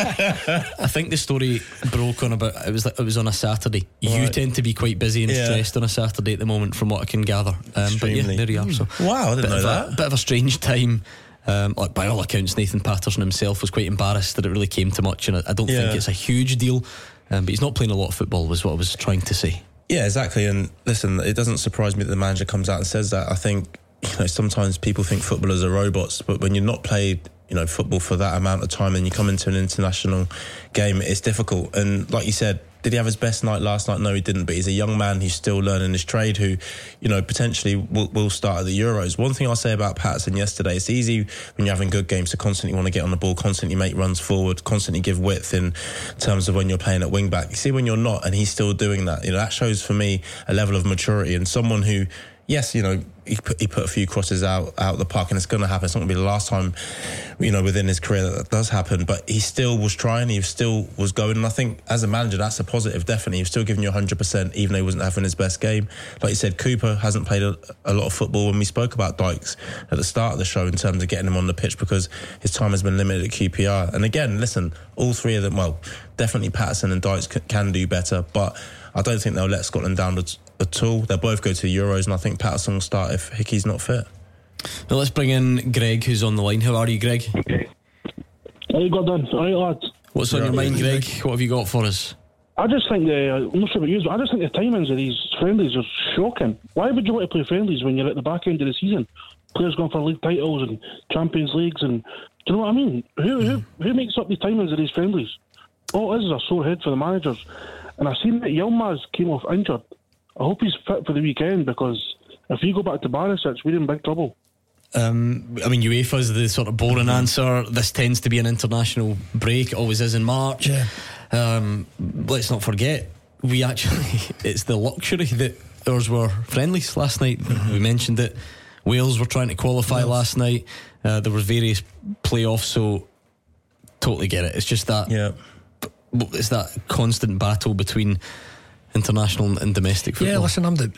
I think the story broke on about it was on a Saturday. You tend to be quite busy and stressed on a Saturday at the moment, from what I can gather. But yeah, there you are. So wow, I didn't know that. Bit of a strange time. Like by all accounts, Nathan Patterson himself was quite embarrassed that it really came to much, and I don't think it's a huge deal. But he's not playing a lot of football, was what I was trying to say. Yeah, exactly. And listen, it doesn't surprise me that the manager comes out and says that. I think, you know, sometimes people think footballers are robots, but when you're not played, you know, football for that amount of time and you come into an international game, it's difficult. And like you said, did he have his best night last night? No, he didn't. But he's a young man who's still learning his trade, who, you know, potentially will start at the Euros. One thing I'll say about Patterson yesterday, it's easy when you're having good games to constantly want to get on the ball, constantly make runs forward, constantly give width in terms of when you're playing at wing back. You see when you're not, and he's still doing that, you know, that shows for me a level of maturity, and someone who, yes, you know, he put a few crosses out the park, and it's going to happen. It's not going to be the last time, you know, within his career that does happen. But he still was trying. He still was going. And I think as a manager, that's a positive, definitely. He was still giving you 100%, even though he wasn't having his best game. Like you said, Cooper hasn't played a lot of football. When we spoke about Dykes at the start of the show in terms of getting him on the pitch, because his time has been limited at QPR. And again, listen, all three of them, well, definitely Patterson and Dykes can do better, but I don't think they'll let Scotland down at all. They'll both go to the Euros, and I think Patterson will start if Hickey's not fit. Now let's bring in Greg, who's on the line. How are you, Greg? Okay. How you got done? All right, lads. What's on your mind, Greg? What have you got for us? I just think I'm not sure about you, but I just think the timings of these friendlies are shocking. Why would you want to play friendlies when you're at the back end of the season? Players going for league titles and Champions Leagues, and do you know what I mean? Who makes up the timings of these friendlies? All it is a sore head for the managers. And I've seen that Yilmaz came off injured. I hope he's fit for the weekend, because if we go back to Barisic, we're in big trouble. I mean, UEFA's the sort of boring answer. This tends to be an international break. It always is in March. Let's not forget, it's the luxury that ours were friendlies last night. We mentioned it. Wales were trying to qualify last night. There were various playoffs, so totally get it. It's just that it's that constant battle between international and domestic football. Yeah, listen, I'm the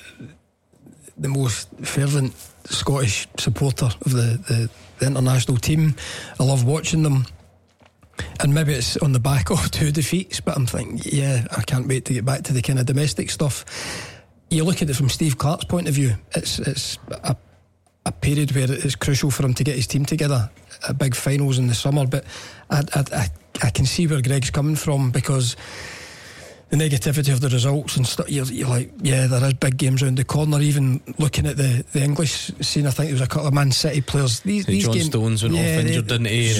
most fervent Scottish supporter of the international team. I love watching them, and maybe it's on the back of 2 defeats, but I'm thinking, I can't wait to get back to the kind of domestic stuff. you look at it from Steve Clarke's point of view, it's a period where it's crucial for him to get his team together at big finals in the summer. But I can see where Greg's coming from, because the negativity of the results and stuff, you're like, yeah, there is big games around the corner. Even looking at the English scene, I think there was a couple of Man City players. These John games, Stones went off injured, didn't he?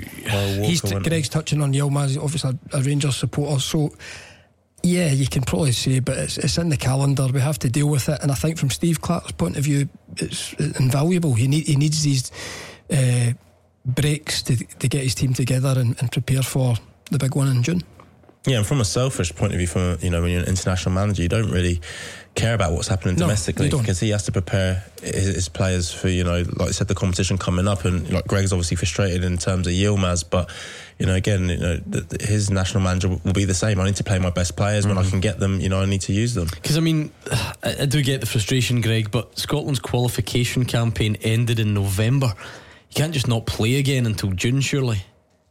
So Greg's touching on Yilmaz, obviously a Rangers supporter. So yeah, you can probably say, but it's in the calendar. We have to deal with it, and I think from Steve Clarke's point of view, it's invaluable. He needs these breaks to get his team together and prepare for the big one in June. Yeah, and from a selfish point of view, from when you're an international manager, you don't really care about what's happening domestically, because he has to prepare his players for, like I said, the competition coming up. And like Greg's obviously frustrated in terms of Yilmaz, but his national manager will be the same. I need to play my best players when I can get them. I need to use them. Because I do get the frustration, Greg, but Scotland's qualification campaign ended in November. You can't just not play again until June, surely.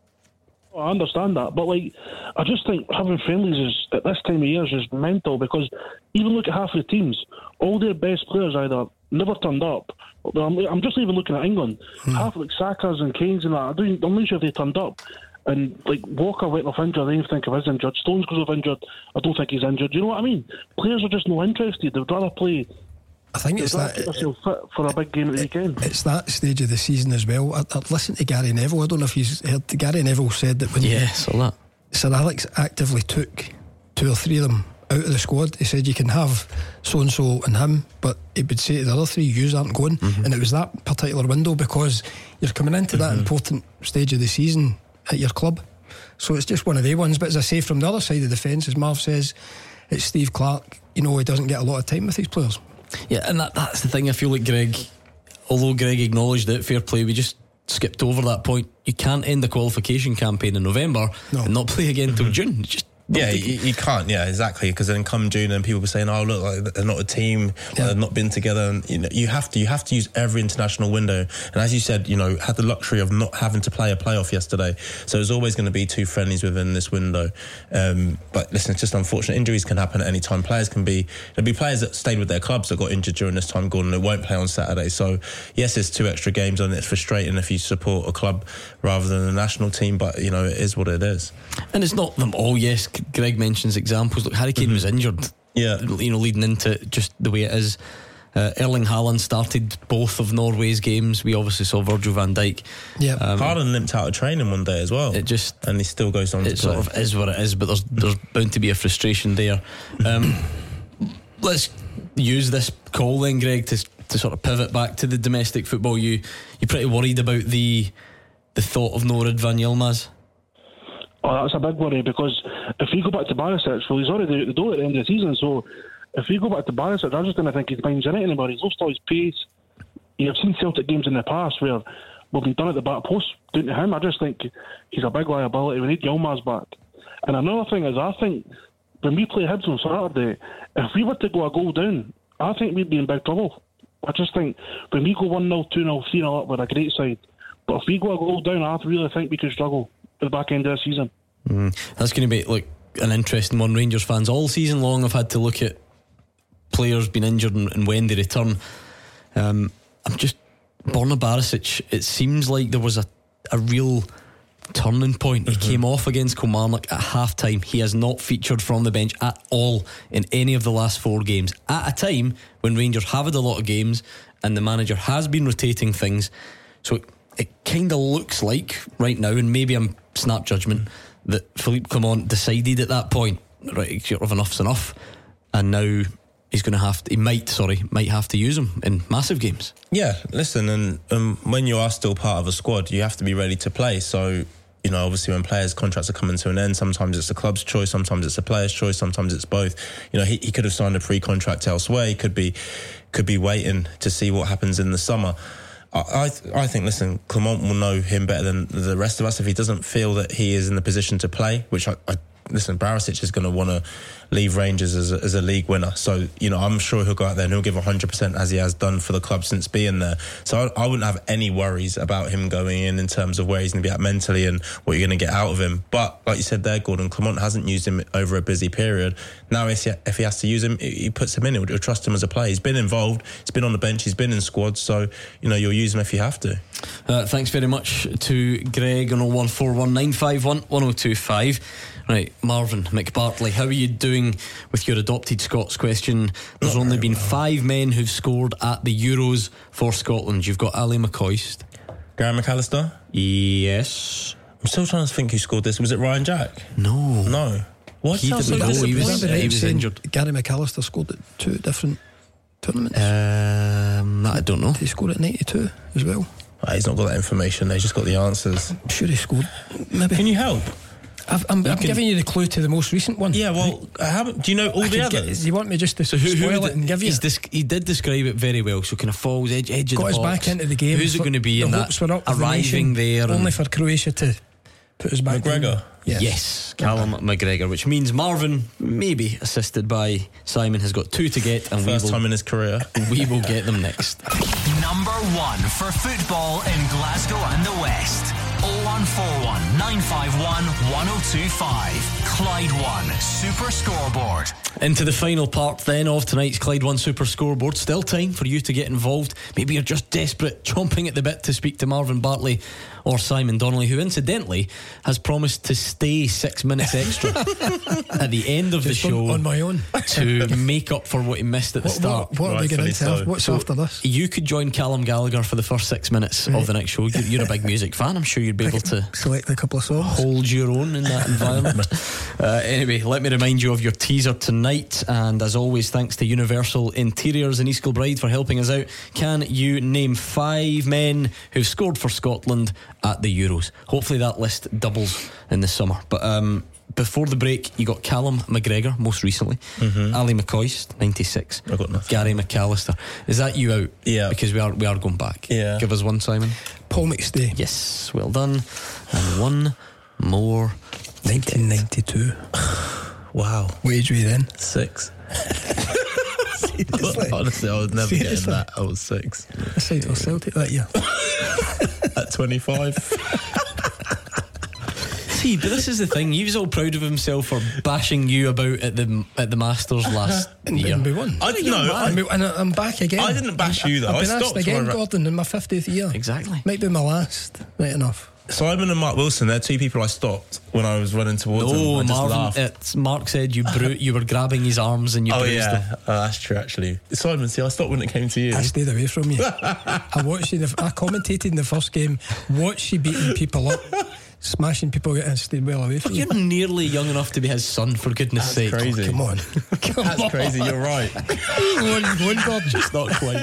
I understand that, but I just think having friendlies at this time of year is just mental, because even look at half of the teams, all their best players either never turned up. I'm just even looking at England, half Saka's and Kane's and that, I'm not sure if they turned up. And Walker went off injured, I don't think of his injured. Stones goes off injured, I don't think he's injured. You know what I mean? Players are just not interested. They'd rather play. I think it's that fit for a big game at the weekend. It's that stage of the season as well. I listened to Gary Neville. I don't know if you've heard. Gary Neville said that when Sir Alex actively took 2 or 3 of them out of the squad, he said you can have so and so and him, but he would say to the other 3, yous aren't going. And it was that particular window, because you're coming into that important stage of the season at your club. So it's just one of the ones. But as I say, from the other side of the fence, as Marv says, it's Steve Clarke. He doesn't get a lot of time with these players. Yeah, and that's the thing. I feel like Greg, although Greg acknowledged it, fair play, we just skipped over that point. You can't end the qualification campaign in November and not play again until June. You can't. Yeah, exactly. Because then come June, and people were saying, "Oh, look, like they're not a team. They've not been together." And you have to use every international window. And as you said, had the luxury of not having to play a playoff yesterday, so there's always going to be 2 friendlies within this window. But listen, it's just unfortunate. Injuries can happen at any time. There'll be players that stayed with their clubs that got injured during this time, Gordon, that won't play on Saturday. So yes, it's 2 extra games, and it's frustrating if you support a club rather than a national team. But it is what it is. And it's not them all. Yes, Greg mentions examples. Look, Harry Kane was injured. Yeah, leading into just the way it is. Erling Haaland started both of Norway's games. We obviously saw Virgil van Dijk. Yeah, Haaland limped out of training one day as well. And he still goes on to play. It sort of is what it is, but there's bound to be a frustration there. Let's use this call then, Greg, to sort of pivot back to the domestic football. You're pretty worried about the thought of no Ridvan Yilmaz? Oh, that's a big worry, because if we go back to Barisic, well, he's already out the door at the end of the season, so if we go back to Barisic, I just don't think his mind's in it anymore. He's lost all his pace. You've seen Celtic games in the past where we've been done at the back post down to him. I just think he's a big liability. We need Yilmaz back. And another thing is, I think when we play Hibs on Saturday, if we were to go a goal down, I think we'd be in big trouble. I just think when we go 1-0, 2-0, 3-0 up, we're a great side. But if we go a goal down, I really think we could struggle at the back end of the season. That's going to be an interesting one. Rangers fans all season long have had to look at players being injured and when they return. I'm just Borna Barisic, it seems like there was a real turning point. He came off against Kilmarnock at half time. He has not featured from the bench at all in any of the last 4 games, at a time when Rangers have had a lot of games and the manager has been rotating things. So it kind of looks like right now, and maybe I'm snap judgment, that Philippe Clement decided at that point, right, sort of enough's enough, and now he's going to might have to use him in massive games. Yeah, listen, and when you are still part of a squad, you have to be ready to play. So obviously when players' contracts are coming to an end, sometimes it's the club's choice, sometimes it's the player's choice, sometimes it's both. He could have signed a pre-contract elsewhere. He could be waiting to see what happens in the summer. I think, listen, Clement will know him better than the rest of us. If he doesn't feel that he is in the position to play, which I listen, Barisic is going to want to leave Rangers as a league winner. So, you know, I'm sure he'll go out there and he'll give 100% as he has done for the club since being there. So I wouldn't have any worries about him going in terms of where he's going to be at mentally and what you're going to get out of him. But like you said there, Gordon, Clement hasn't used him over a busy period. Now if he has to use him, he puts him in. He'll trust him as a player. He's been involved, he's been on the bench, he's been in squads. So, you know, you'll use him if you have to. Thanks very much to Greg on 01419511025. Right, Marvin McBartley, how are you doing with your adopted Scots question? There's only been 5 men who've scored at the Euros for Scotland. You've got Ali McCoist, Gary McAllister? Yes. I'm still trying to think who scored this. Was it Ryan Jack? No. What? He was injured. Gary McAllister scored at 2 different tournaments. I don't know. He scored at 92 as well. He's not got that information. He's just got the answers. I'm sure he scored. Maybe. Can you help? I'm giving you the clue to the most recent one. Yeah, well, do you know all the others? You want me just to spoil it and give you? He did describe it very well. So kind of falls edge of the box. Got us back into the game. Who's it going to be in that? Hopes were up arriving there, only for Croatia to put us back. McGregor. Yes, Callum McGregor, which means Marvin, maybe assisted by Simon, has got 2 to get, and first time in his career. We will get them next. Number 1 for football in Glasgow and the West. 0141 951 1025. Clyde One Super Scoreboard. Into the final part then of tonight's Clyde One Super Scoreboard. Still time for you to get involved. Maybe you're just desperate, chomping at the bit to speak to Marvin Bartley or Simon Donnelly, who incidentally has promised to stay 6 minutes extra at the end of the show on my own to make up for what he missed at the start. What are we going to What's after this? You could join Callum Gallagher for the first 6 minutes of the next show. You're a big music fan. I'm sure you'd be able to select a couple of songs, hold your own in that environment. Anyway, let me remind you of your teaser tonight, and as always, thanks to Universal Interiors in East Kilbride for helping us out. Can you name 5 men who've scored for Scotland at the Euros? Hopefully that list doubles in the summer. But before the break, you got Callum McGregor most recently, Ali McCoist 96, I got nothing. Gary McAllister. Is that you out? Yeah, because we are going back. Yeah, give us one, Simon. Paul McStay. Yes, well done. And one more. 1992. Wow. What age were you then? 6. Honestly, I was never getting that. I was 6. I signed for Celtic that year. At 25. See, but this is the thing. He was all proud of himself for bashing you about at the Masters last year. And we won. I didn't know. And I'm back again. I didn't bash you though. I've been I asked stopped again, Gordon, in my 50th year. Exactly. Might be my last. Right enough. Simon and Mark Wilson, they're 2 people I stopped when I was running towards them. I just laughed. Mark said you were grabbing his arms and you bruised him. That's true actually. Simon, see, I stopped when it came to you. I stayed away from you. I watched you. I commentated in the first game. Watched you beating people up, smashing people, and stayed well away from you. You're nearly young enough to be his son, for goodness sake. Crazy. Oh, come on. That's crazy. You're right. One God, just not quite.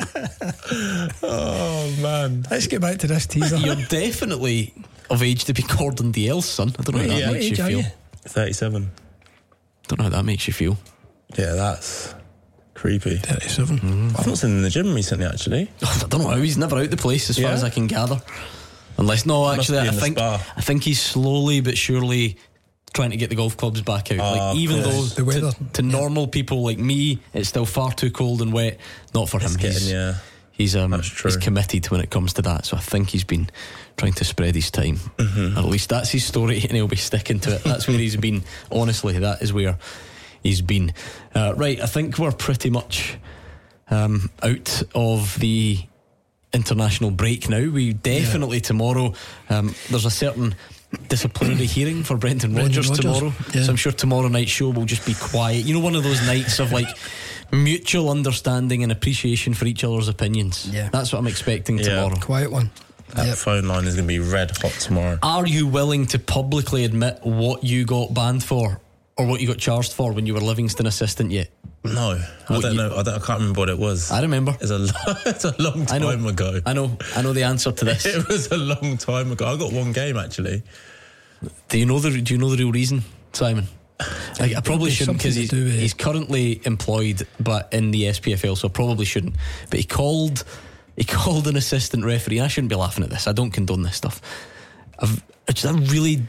Oh man. Let's get back to this teaser. You're definitely of age to be Gordon Dalziel's son. I don't know how that makes you feel. 37. Don't know how that makes you feel. Yeah, that's creepy. 37. I've not seen him in the gym recently, actually. I don't know how. He's never out the place as far as I can gather. Unless, no, actually, I think he's slowly but surely trying to get the golf clubs back out. Like, even though the weather, to normal people like me, it's still far too cold and wet. Not for him. He's committed when it comes to that. So I think he's been trying to spread his time. Or at least that's his story, and he'll be sticking to it. That's where he's been. Honestly, that is where he's been. Right, I think we're pretty much out of the international break now. We definitely tomorrow, there's a certain disciplinary hearing for Brendan Rodgers tomorrow. So I'm sure tomorrow night's show will just be quiet. You know, one of those nights of like mutual understanding and appreciation for each other's opinions. That's what I'm expecting tomorrow. Quiet one. That phone line is going to be red hot tomorrow. Are you willing to publicly admit what you got banned for or what you got charged for when you were Livingston assistant yet? No, I don't know. I can't remember what it was. I remember. It's a long time ago. I know the answer to this. It was a long time ago. I got one game actually. Do you know the real reason, Simon? I probably shouldn't, because he's currently employed but in the SPFL, so I probably shouldn't. But he called an assistant referee. I shouldn't be laughing at this. I don't condone this stuff. I really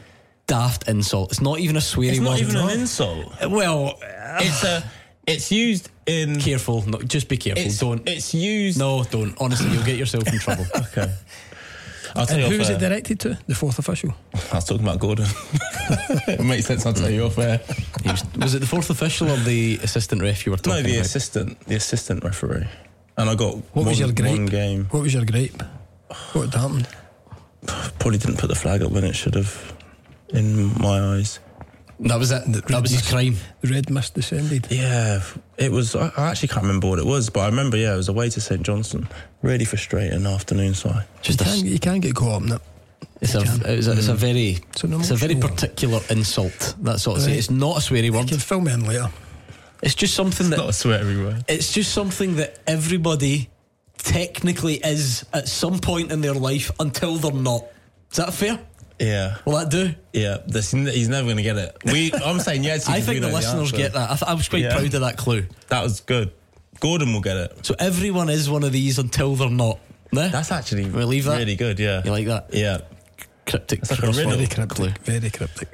daft insult. It's not even a sweary It's word. not even an insult. Well, it's used in. Careful, no, just be careful. Don't. It's used. No, don't. Honestly, you'll get yourself in trouble. Okay. I'll tell And you who was off it air. directed to? The fourth official. I was talking about Gordon. It makes sense. I'll tell you off air. Was it the fourth official or the assistant ref you were talking No, the about? assistant referee. And I got What was your gripe? one game. What was your gripe? What had happened? Probably didn't put the flag up when it should have, in my eyes. That was it. That was his crime. The red mist descended. Yeah, it was. I actually can't remember what it was, but I remember. Yeah, it was away to St Johnstone. Really frustrating afternoon side. You can't get caught up in it. It's a very emotional particular insult. That's all. Right. It's not a sweary word. You can fill me in later. It's just something that. Not a sweary word. It's just something that everybody technically is at some point in their life until they're not. Is that fair? Yeah. Will that do? Yeah. He's never going to get it. I'm saying yes. I think the listeners get that. I was quite proud of that clue. That was good. Gordon will get it. So everyone is one of these until they're not. No? That's actually We'll leave that? really good. Yeah. You like that? Yeah. Cryptic. It's like a riddle. Very cryptic. Very cryptic.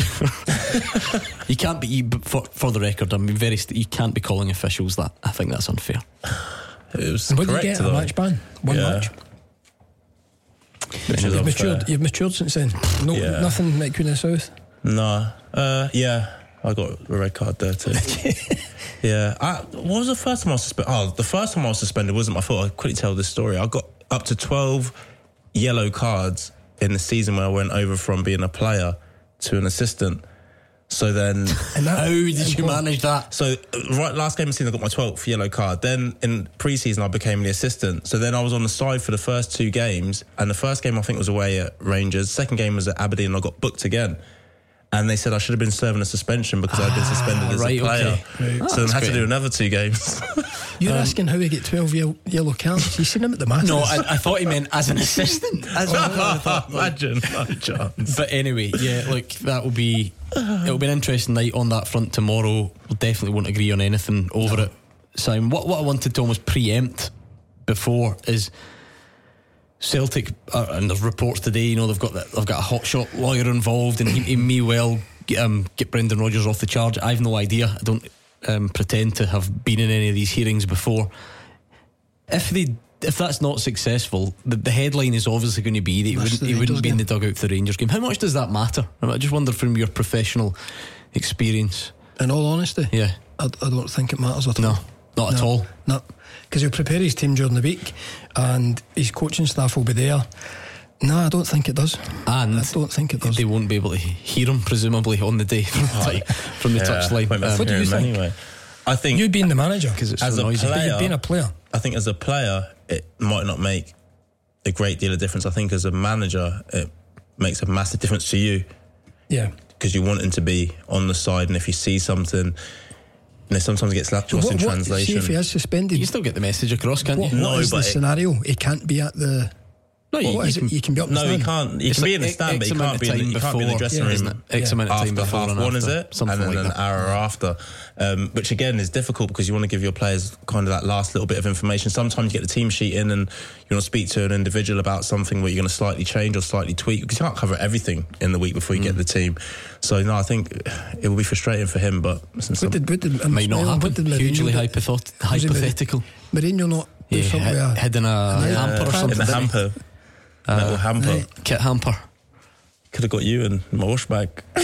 You can't be. For the record, I mean, you can't be calling officials that. I think that's unfair. It was What did you correct. get? A though. match ban? One Yeah. match? Which is You've unfair. matured. You've matured since then. No, Yeah. nothing like Queen of the South. No. Yeah. I got a red card there too. Yeah. What was the first time I was suspended? Oh, the first time I was suspended wasn't my fault. I'll quickly tell this story. I got up to 12 yellow cards in the season where I went over from being a player to an assistant. So then... How did you manage that? So, last game of the season, I got my 12th yellow card. Then, in pre-season, I became the assistant. So then I was on the side for the first 2 games. And the first game, I think, was away at Rangers. Second game was at Aberdeen, and I got booked again. And they said I should have been serving a suspension because I'd been suspended as a player. Okay. So then I had to do another 2 games. You're asking how we get 12 yellow cards. You seen him at the Masters? No, I thought he meant as an assistant. Imagine. Not a chance. But anyway, yeah, look, it'll be an interesting night on that front tomorrow. We'll definitely won't agree on anything over it. Simon, what I wanted to almost preempt before is Celtic, and there's reports today, you know, they've got a hotshot lawyer involved, and he may well get Brendan Rodgers off the charge. I've no idea. I don't pretend to have been in any of these hearings before. If that's not successful, the headline is obviously going to be that he wouldn't be in the dugout for the Rangers game. How much does that matter? I just wonder from your professional experience. In all honesty, yeah, I don't think it matters at all. No, not at all. No, because he'll prepare his team during the week, and his coaching staff will be there. No, I don't think it does. And I don't think it does. They won't be able to hear him, presumably, on the day from the touchline. What do you think? Anyway, I think you being the manager, because it's as so a noisy. player, you've been a player. I think as a player, it might not make a great deal of difference. I think as a manager, it makes a massive difference to you. Yeah. Because you want him to be on the side, and if you see something, sometimes it gets lost in translation. See if he is suspended, you still get the message across, can't you? No, what is but the scenario? He can't be at the. No, you can be up in the stand. he can't. He can be in the stand, but he can't be in the dressing room. X amount of time after before half and one, after, is it? something and then like an hour after, which again is difficult because you want to give your players kind of that last little bit of information. Sometimes you get the team sheet in and you want to speak to an individual about something where you're going to slightly change or slightly tweak because you can't cover everything in the week before you get the team. So no, I think it will be frustrating for him, but might not happen. Hugely hypothetical. Mourinho not do something with hidden a hamper or something. In the hamper. Metal hamper. Kit hamper. Could have got you in my wash bag. Had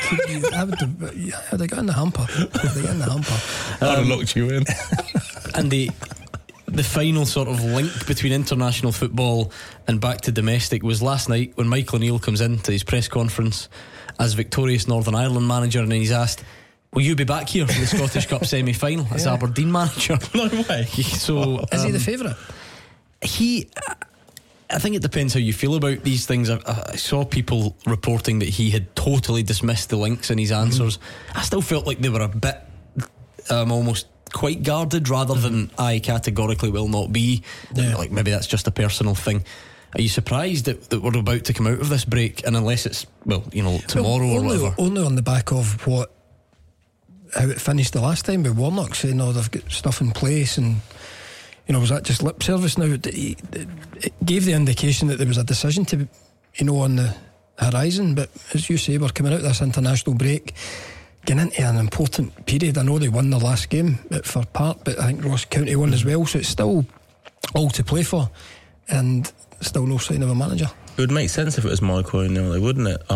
I got in the hamper? I'd have locked you in. And the final sort of link between international football and back to domestic was last night when Michael O'Neill comes in to his press conference as victorious Northern Ireland manager, and he's asked, will you be back here for the Scottish Cup semi-final as Aberdeen manager? No way. So is he the favourite? I think it depends how you feel about these things. I saw people reporting that he had totally dismissed the links in his answers. I still felt like they were a bit almost quite guarded rather than I categorically will not be. Like maybe that's just a personal thing. Are you surprised that we're about to come out of this break? And unless it's tomorrow or whatever, only on the back of how it finished the last time with Warnock saying they've got stuff in place, and was that just lip service? Now it gave the indication that there was a decision to on horizon. But as you say, we're coming out of this international break, getting into an important period. I know they won the last game for Park, but I think Ross County won as well, so it's still all to play for, and still no sign of a manager. It would make sense if it was Michael O'Neill, wouldn't it?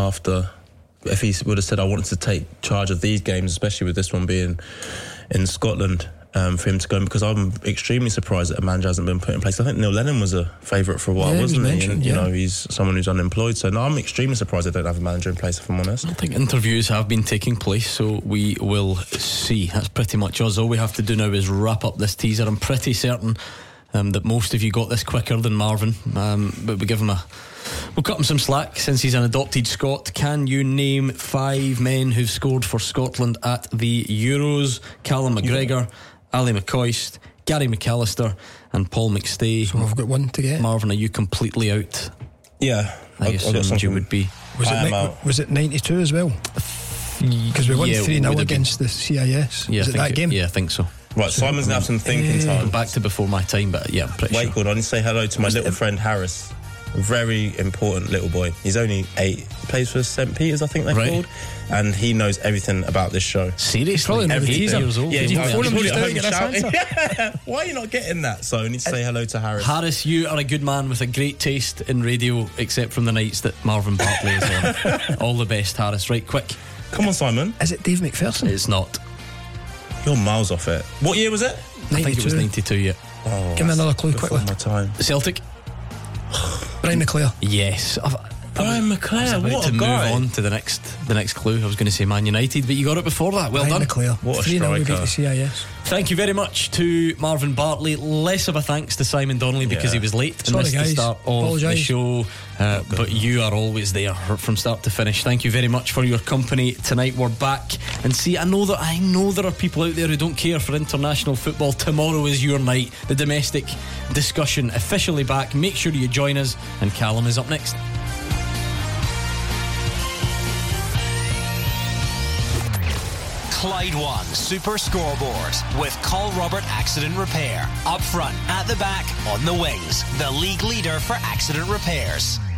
If he would have said, I wanted to take charge of these games, especially with this one being in Scotland, for him to go in, because I'm extremely surprised that a manager hasn't been put in place. I think Neil Lennon was a favourite for a while, wasn't he? And, you know, he's someone who's unemployed. So no, I'm extremely surprised they don't have a manager in place, if I'm honest. I think interviews have been taking place, so we will see. That's pretty much us. All we have to do now is wrap up this teaser. I'm pretty certain that most of you got this quicker than Marvin, but we'll cut him some slack since he's an adopted Scot. Can you name 5 men who've scored for Scotland at the Euros? Callum McGregor, Ali McCoist, Gary McAllister and Paul McStay. So I've got one to get. Marvin, are you completely out? Yeah, I assumed you would be. Was it 92 as well? Because we won 3-0 against the CIS. Yeah, was it that game? Yeah, I think so. Right, Simon's going to have some thinking time. Back to before my time, but yeah, I'm pretty sure. Wait, good. I need to say hello to my little friend Harris. A very important little boy. He's only 8. He plays for St. Peter's, I think they're called. And he knows everything about this show. Seriously? He's 8 years old. Yeah, Did you phone him just now and get this answer? Why are you not getting that? So I need to say hello to Harris. Harris, you are a good man with a great taste in radio, except from the nights that Marvin Bartley is on. All the best, Harris. Right, quick. Come on, Simon. Is it Dave McPherson? It's not. You're miles off it. What year was it? 92. I think it was 92, yeah. Oh, give me another clue quickly. My time. Celtic? Brian McClare. Yes. Brian McClare, what a guy. Move on to the next clue. I was going to say Man United, but you got it before that. Well Brian done. McClare. What a 3-0 striker. beat the CIS. Thank you very much to Marvin Bartley. Less of a thanks to Simon Donnelly because he was late and Sorry, missed guys. the start of Apologise. the show. But you are always there from start to finish. Thank you very much for your company tonight. We're back. And see, I know there are people out there who don't care for international football. Tomorrow is your night. The domestic discussion officially back. Make sure you join us. And Callum is up next. Clyde One Super Scoreboard with Call Robert Accident Repair. Up front, at the back, on the wings. The league leader for accident repairs.